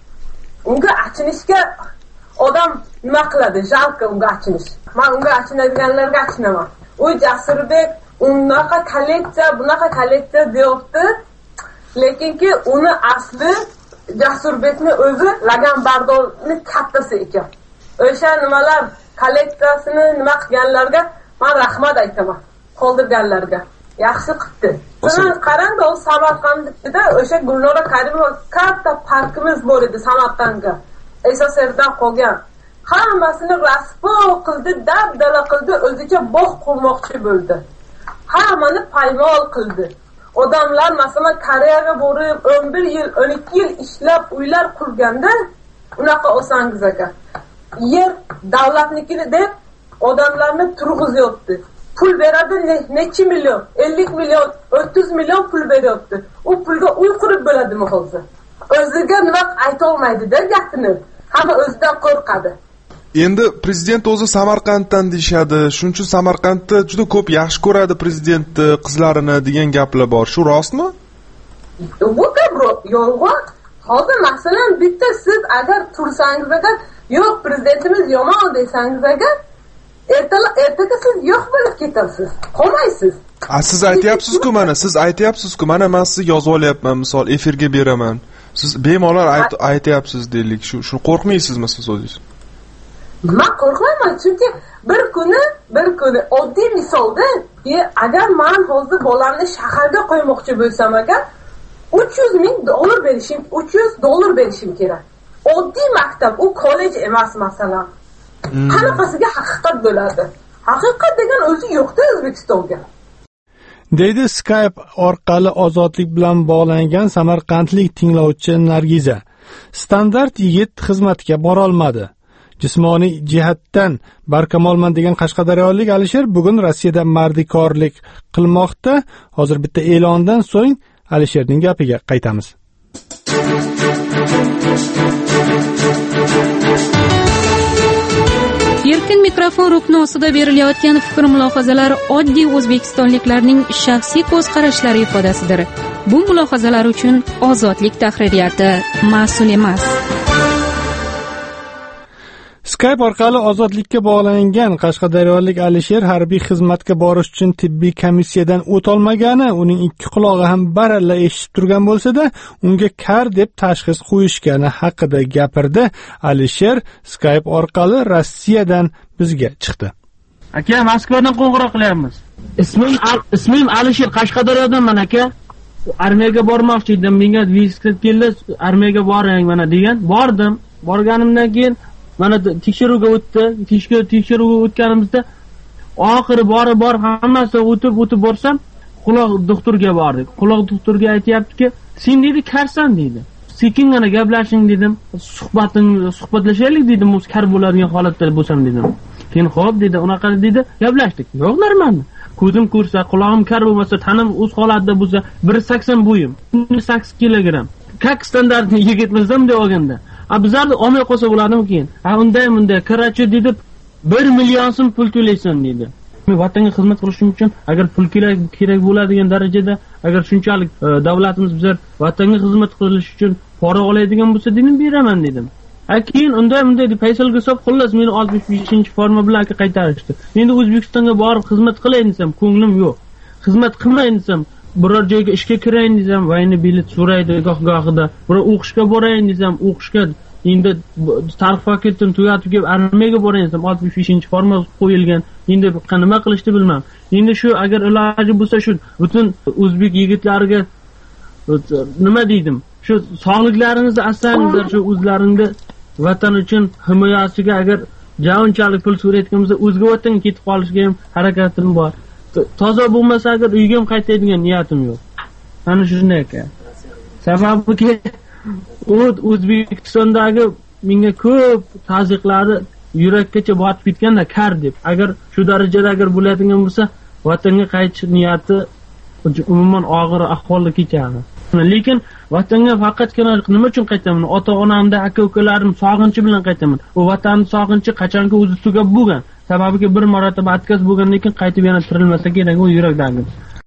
unga achinishga odam nima qiladi? Jalka unga achinish. Men unga achinadiganlarga achinaman. U Jasurbek unaqa kolleksiya, bunaqa kolleksiya deyapti, lekinki uni asli Jasurbekni o'zi lagan bardorni kattasi ekan. O'sha nimalar kolleksiyasini nima qilganlarga men rahmat aytaman. Qoldirganlarga. Yaxshi qildi. Siz qarang-da, o Samarqandda o'sha Gulnora Karimova katta parkimiz bor edi Samarqandga. S S R'dan qolgan. Hammasini raspo qildi, dabdala qildi, o'zicha bog' qurmoqchi bo'ldi. Hammani paymol qildi. Odamlar masalan Koreyaga borib o'n bir yil, o'n ikki yil ishlab uylar qurganda unaqa olsangiz aka. Yer davlatnikini deb odamlarni turg'izyapti. Pul beradi necha million? ellik million, o'ttiz million pul beryapti. U pulga uy qurib bo'ladimi hozir? O'ziga nima ayta olmaydi-da gapini. Hamma o'zidan qo'rqadi. Endi prezident o'zi Samarqanddan deyshadi. Shuning uchun Samarqandni juda ko'p yaxshi ko'radi prezidentni, qizlarini degan gaplar bor. Shu rostmi? Bu gap yolg'on. Hozir masalan bitta siz agar tursangiz agar yo'q prezidentimiz yomon desangiz agar ertaga siz yo'q bo'lib ketasiz. Qolmaysiz. A siz aytyapsiz-ku mana, siz aytyapsiz-ku mana men sizga yozib olyapman, misol efirga beraman. Siz bemalol aytyapsiz deylik. Shu shuni qo'rqmaysizmi siz o'zingiz? man qo'rqmayman, chunki bir kuni bir kuni oddiy misolda agar man hozir bolamni shaharga qo'ymoqchi bo'lsam agar uch yuz ming dollar berishim uch yuz dollar berishim kerak. Oddiy maktab, u kollej emas masalan. Hmm. Qanaqasiga haqiqat bo'ladi? Haqiqat degan o'zi yo'q-da O'zbekistonga. Deydi Skype orqali ozodlik bilan bog'langan samarqandlik tinglovchi Nargiza. Standart yigit xizmatga bora olmadi. Jismoniy jihatdan barkamolman degan qashqadaryolik Alisher bugun Rossiyada mardikorlik qilmoqda. Hozir bitta e'londan so'ng Alisherning gapiga qaytamiz. Erkin mikrofon rukni ostida berilayotgan fikr mulohazalar oddiy o'zbekistonliklarning shaxsiy ko'z qarashlari ifodasidir. Bu mulohazalar uchun Ozodlik tahririyati mas'ul emas. Skype orqali ozodlikka bog'langan qashqadaryolik Alisher harbiy xizmatga borish uchun tibbiy komissiyadan o't olmagani, uning ikki qulog'i ham baralla eshitib turgan bo'lsa-da, unga kar deb tashxis qo'yishgani haqida gapirdi. Alisher Skype orqali Rossiyadan bizga chiqdi. Aka, Moskvadan qo'ng'iroq qilyapmiz. Ismim ismim Alisher, Qashqadaryodanman aka. Armiyaga bormoqchi edim. Menga viza keldi, armiyaga boring mana degan. Bordim. Borganimdan keyin mana tekshiruvga o'tdi. Tekshiruvga tekshiruvga o'tganimizda oxiri bori bor hammasi o'tib o'tib borsam, quloq doktorga bordik. Quloq doktorga aytayaptiki, "Sen dedi karsan" dedi. "Sekingina gaplashing" dedim. "Suhbating suhbatlashaylik" dedim. "O'z kar bo'ladigan holatda bo'lsam" dedim. Keyin "Xo'p" dedi. Unaqa dedi, gaplashdik. Yo'q, normalmi? Ko'zim ko'rsa, quloqim kar bo'lmasa, tanim o'z holatida bo'lsa, bir sakson bo'yim, sakkiz kilogramm. Kak standartni yigitmizdan deb olganda. A bizlarni olmay qolsa bo'ladimi keyin? Ha unday bunday kirachi dedi, bir million so'm pul to'laysan dedi. Men vatanga xizmat qilishim uchun agar pul kerak kerak bo'ladigan darajada, agar shunchalik davlatimiz bizlar vatanga xizmat qilish uchun pora oladigan bo'lsa, dedim beraman dedim. Ha keyin unday bunday deb paysalga hisob xullas meni oltmish beshinchi forma bilan qaytarishdi. Endi O'zbekistonga borib xizmat qilay desam, ko'nglim yo'q. Xizmat qilmay desam, biror joyga ishga kirayin desam, vayni bilet so'raydi goh-gohida. Biror o'qishga borayin desam, o'qishga endi tarix fakultetini tugatib kelib armiyaga borayin desam, oltmish beshinchi forma qo'yilgan. Endi nima qilishni bilmam. Endi shu agar iloji bo'lsa shu butun o'zbek yigitlariga nima deydim? Shu sog'liklaringizni asrangizlar, shu o'zlaringni vatan uchun himoyasiga agar javonchalik pul so'rayotgan bo'lsa, o'zga vatanga ketib qolishga ham harakatim bor. Toza bo'lmasa agar uyga ham qaytadigan niyatim yo'q. Mana shunday ekan. Sababi O'zbekistondagi menga ko'p tazyiqlari yurakkacha botib ketganda kar deb. Agar shu darajada agar bo'ladigan bo'lsa, vatanga qaytish niyati umuman og'ir ahvolda kechadi. Lekin vatanga faqatgina nima uchun qaytaman? Ota-onamda, aka-ukalarim sog'inchi bilan qaytaman. U vatanning sog'inchi qachonki o'zi tugab bo'lgan. Sababiga bir marotaba atkaz bo'lgandan keyin qaytib yana tirilmasa kerak u yurakdagi.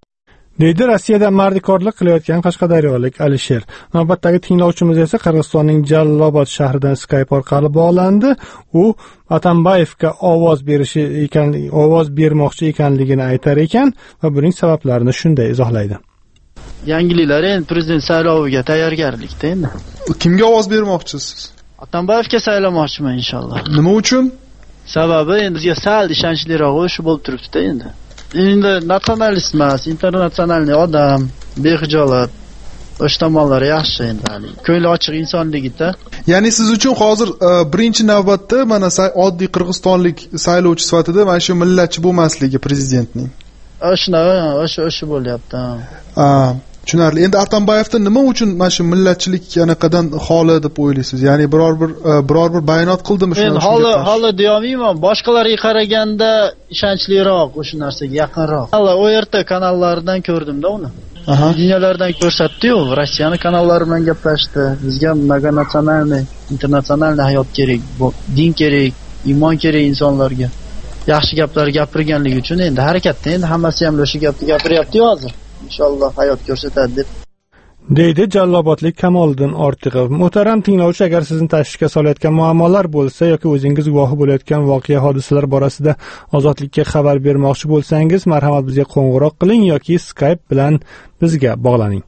Deydi Rossiyada mardikorlik qilayotgan qashqadaryolik Alisher. Navbatdagi tinglovchimiz esa Qirg'izistonning Jallobod shahridan Skype orqali bog'landi. U Atambayevga ovoz berishi ekan, ovoz bermoqchi ekanligini aytar ekan va buning sabablarini shunday izohlaydi. Yangiliklar endi prezident sayloviga tayyorgarlikda endi. Kimga ovoz bermoqchisiz? Atambayevga saylamoqchiman inshaalloh. Nima uchun? Sababi endi bizga sal ishonchliroq o'sha bo'lib turibdi endi. Endi nasionalist emas, internatsionalniy odam, bexijolat. O'sha tomonlari yaxshi endi. Ko'ngli ochiq insonligida. Ya'ni siz uchun hozir birinchi navbatda mana oddiy qirg'izistonlik saylovchi sifatida mana shu millatchi bo'lmasligi prezidentning. O'shnaqa, o'sha o'sha bo'lyapti. Ha, tushunarli. Endi Atambayevda nima uchun mana shu millatchilik anaqadan xoli deb o'ylaysiz? Ya'ni biror bir biror bir bayonot qildimi shuni? Men holi holi deyolmayman. Boshqalarga qaraganda ishonchliroq, o'sha narsaga yaqinroq. Hali O R T kanallaridan ko'rdim-da uni. Aha. Dunyolardan ko'rsatdi-yu, Rossiyani kanallari bilan gaplashdi. Bizga mnogonasionalniy, internatsionalniy hayot kerak, din kerak, iymon kerak insonlarga. Yaxshi gaplar gapirganligi uchun endi harakatda endi hammasi ham o'sha gapni gapiryapti hozir. Inshaalloh hayot ko'rsatadi deb. Deydi Jallobodlik Kamoliddin Ortiqov. Muhtaram tinglovchi, agar sizni tashvishga solayotgan muammolar bo'lsa yoki o'zingiz guvohi bo'layotgan voqea hodisalar borasida ozodlikka xabar bermoqchi bo'lsangiz, marhamat bizga qo'ng'iroq qiling yoki Skype bilan bizga bog'laning.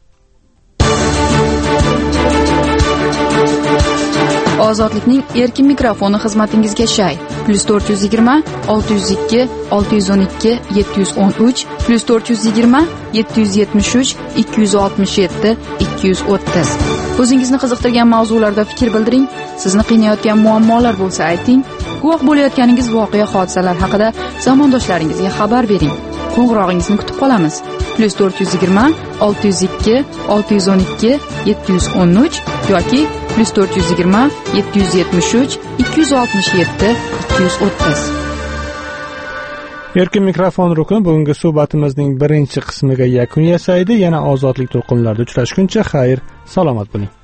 Ozodlikning erkin mikrofoni xizmatingizga shay. plus to'rt yuz yigirma olti yuz ikki olti yuz o'n ikki yetti yuz o'n uch plus to'rt yuz yigirma yetti yuz yetmish uch ikki yuz oltmish yetti ikki yuz o'ttiz. O'zingizni qiziqtirgan mavzularda fikr bildiring. Sizni qiynayotgan muammolar bo'lsa ayting. Guvoh bo'layotganingiz voqea hodisalar haqida zamondoshlaringizga xabar bering. Qo'ng'irog'ingizni kutib qolamiz. plus to'rt yuz yigirma olti yuz ikki olti yuz o'n ikki yetti yuz o'n uch yoki plus to'rt yuz yigirma yetti yuz yetmish uch ikki yuz oltmish yetti ikki yuz o'ttiz. Erkin mikrofon rukni bugungi suhbatimizning birinchi qismiga yakun yasaydi. Yana ozodlik to'lqinlarida uchrashguncha xayr, salomat bo'ling.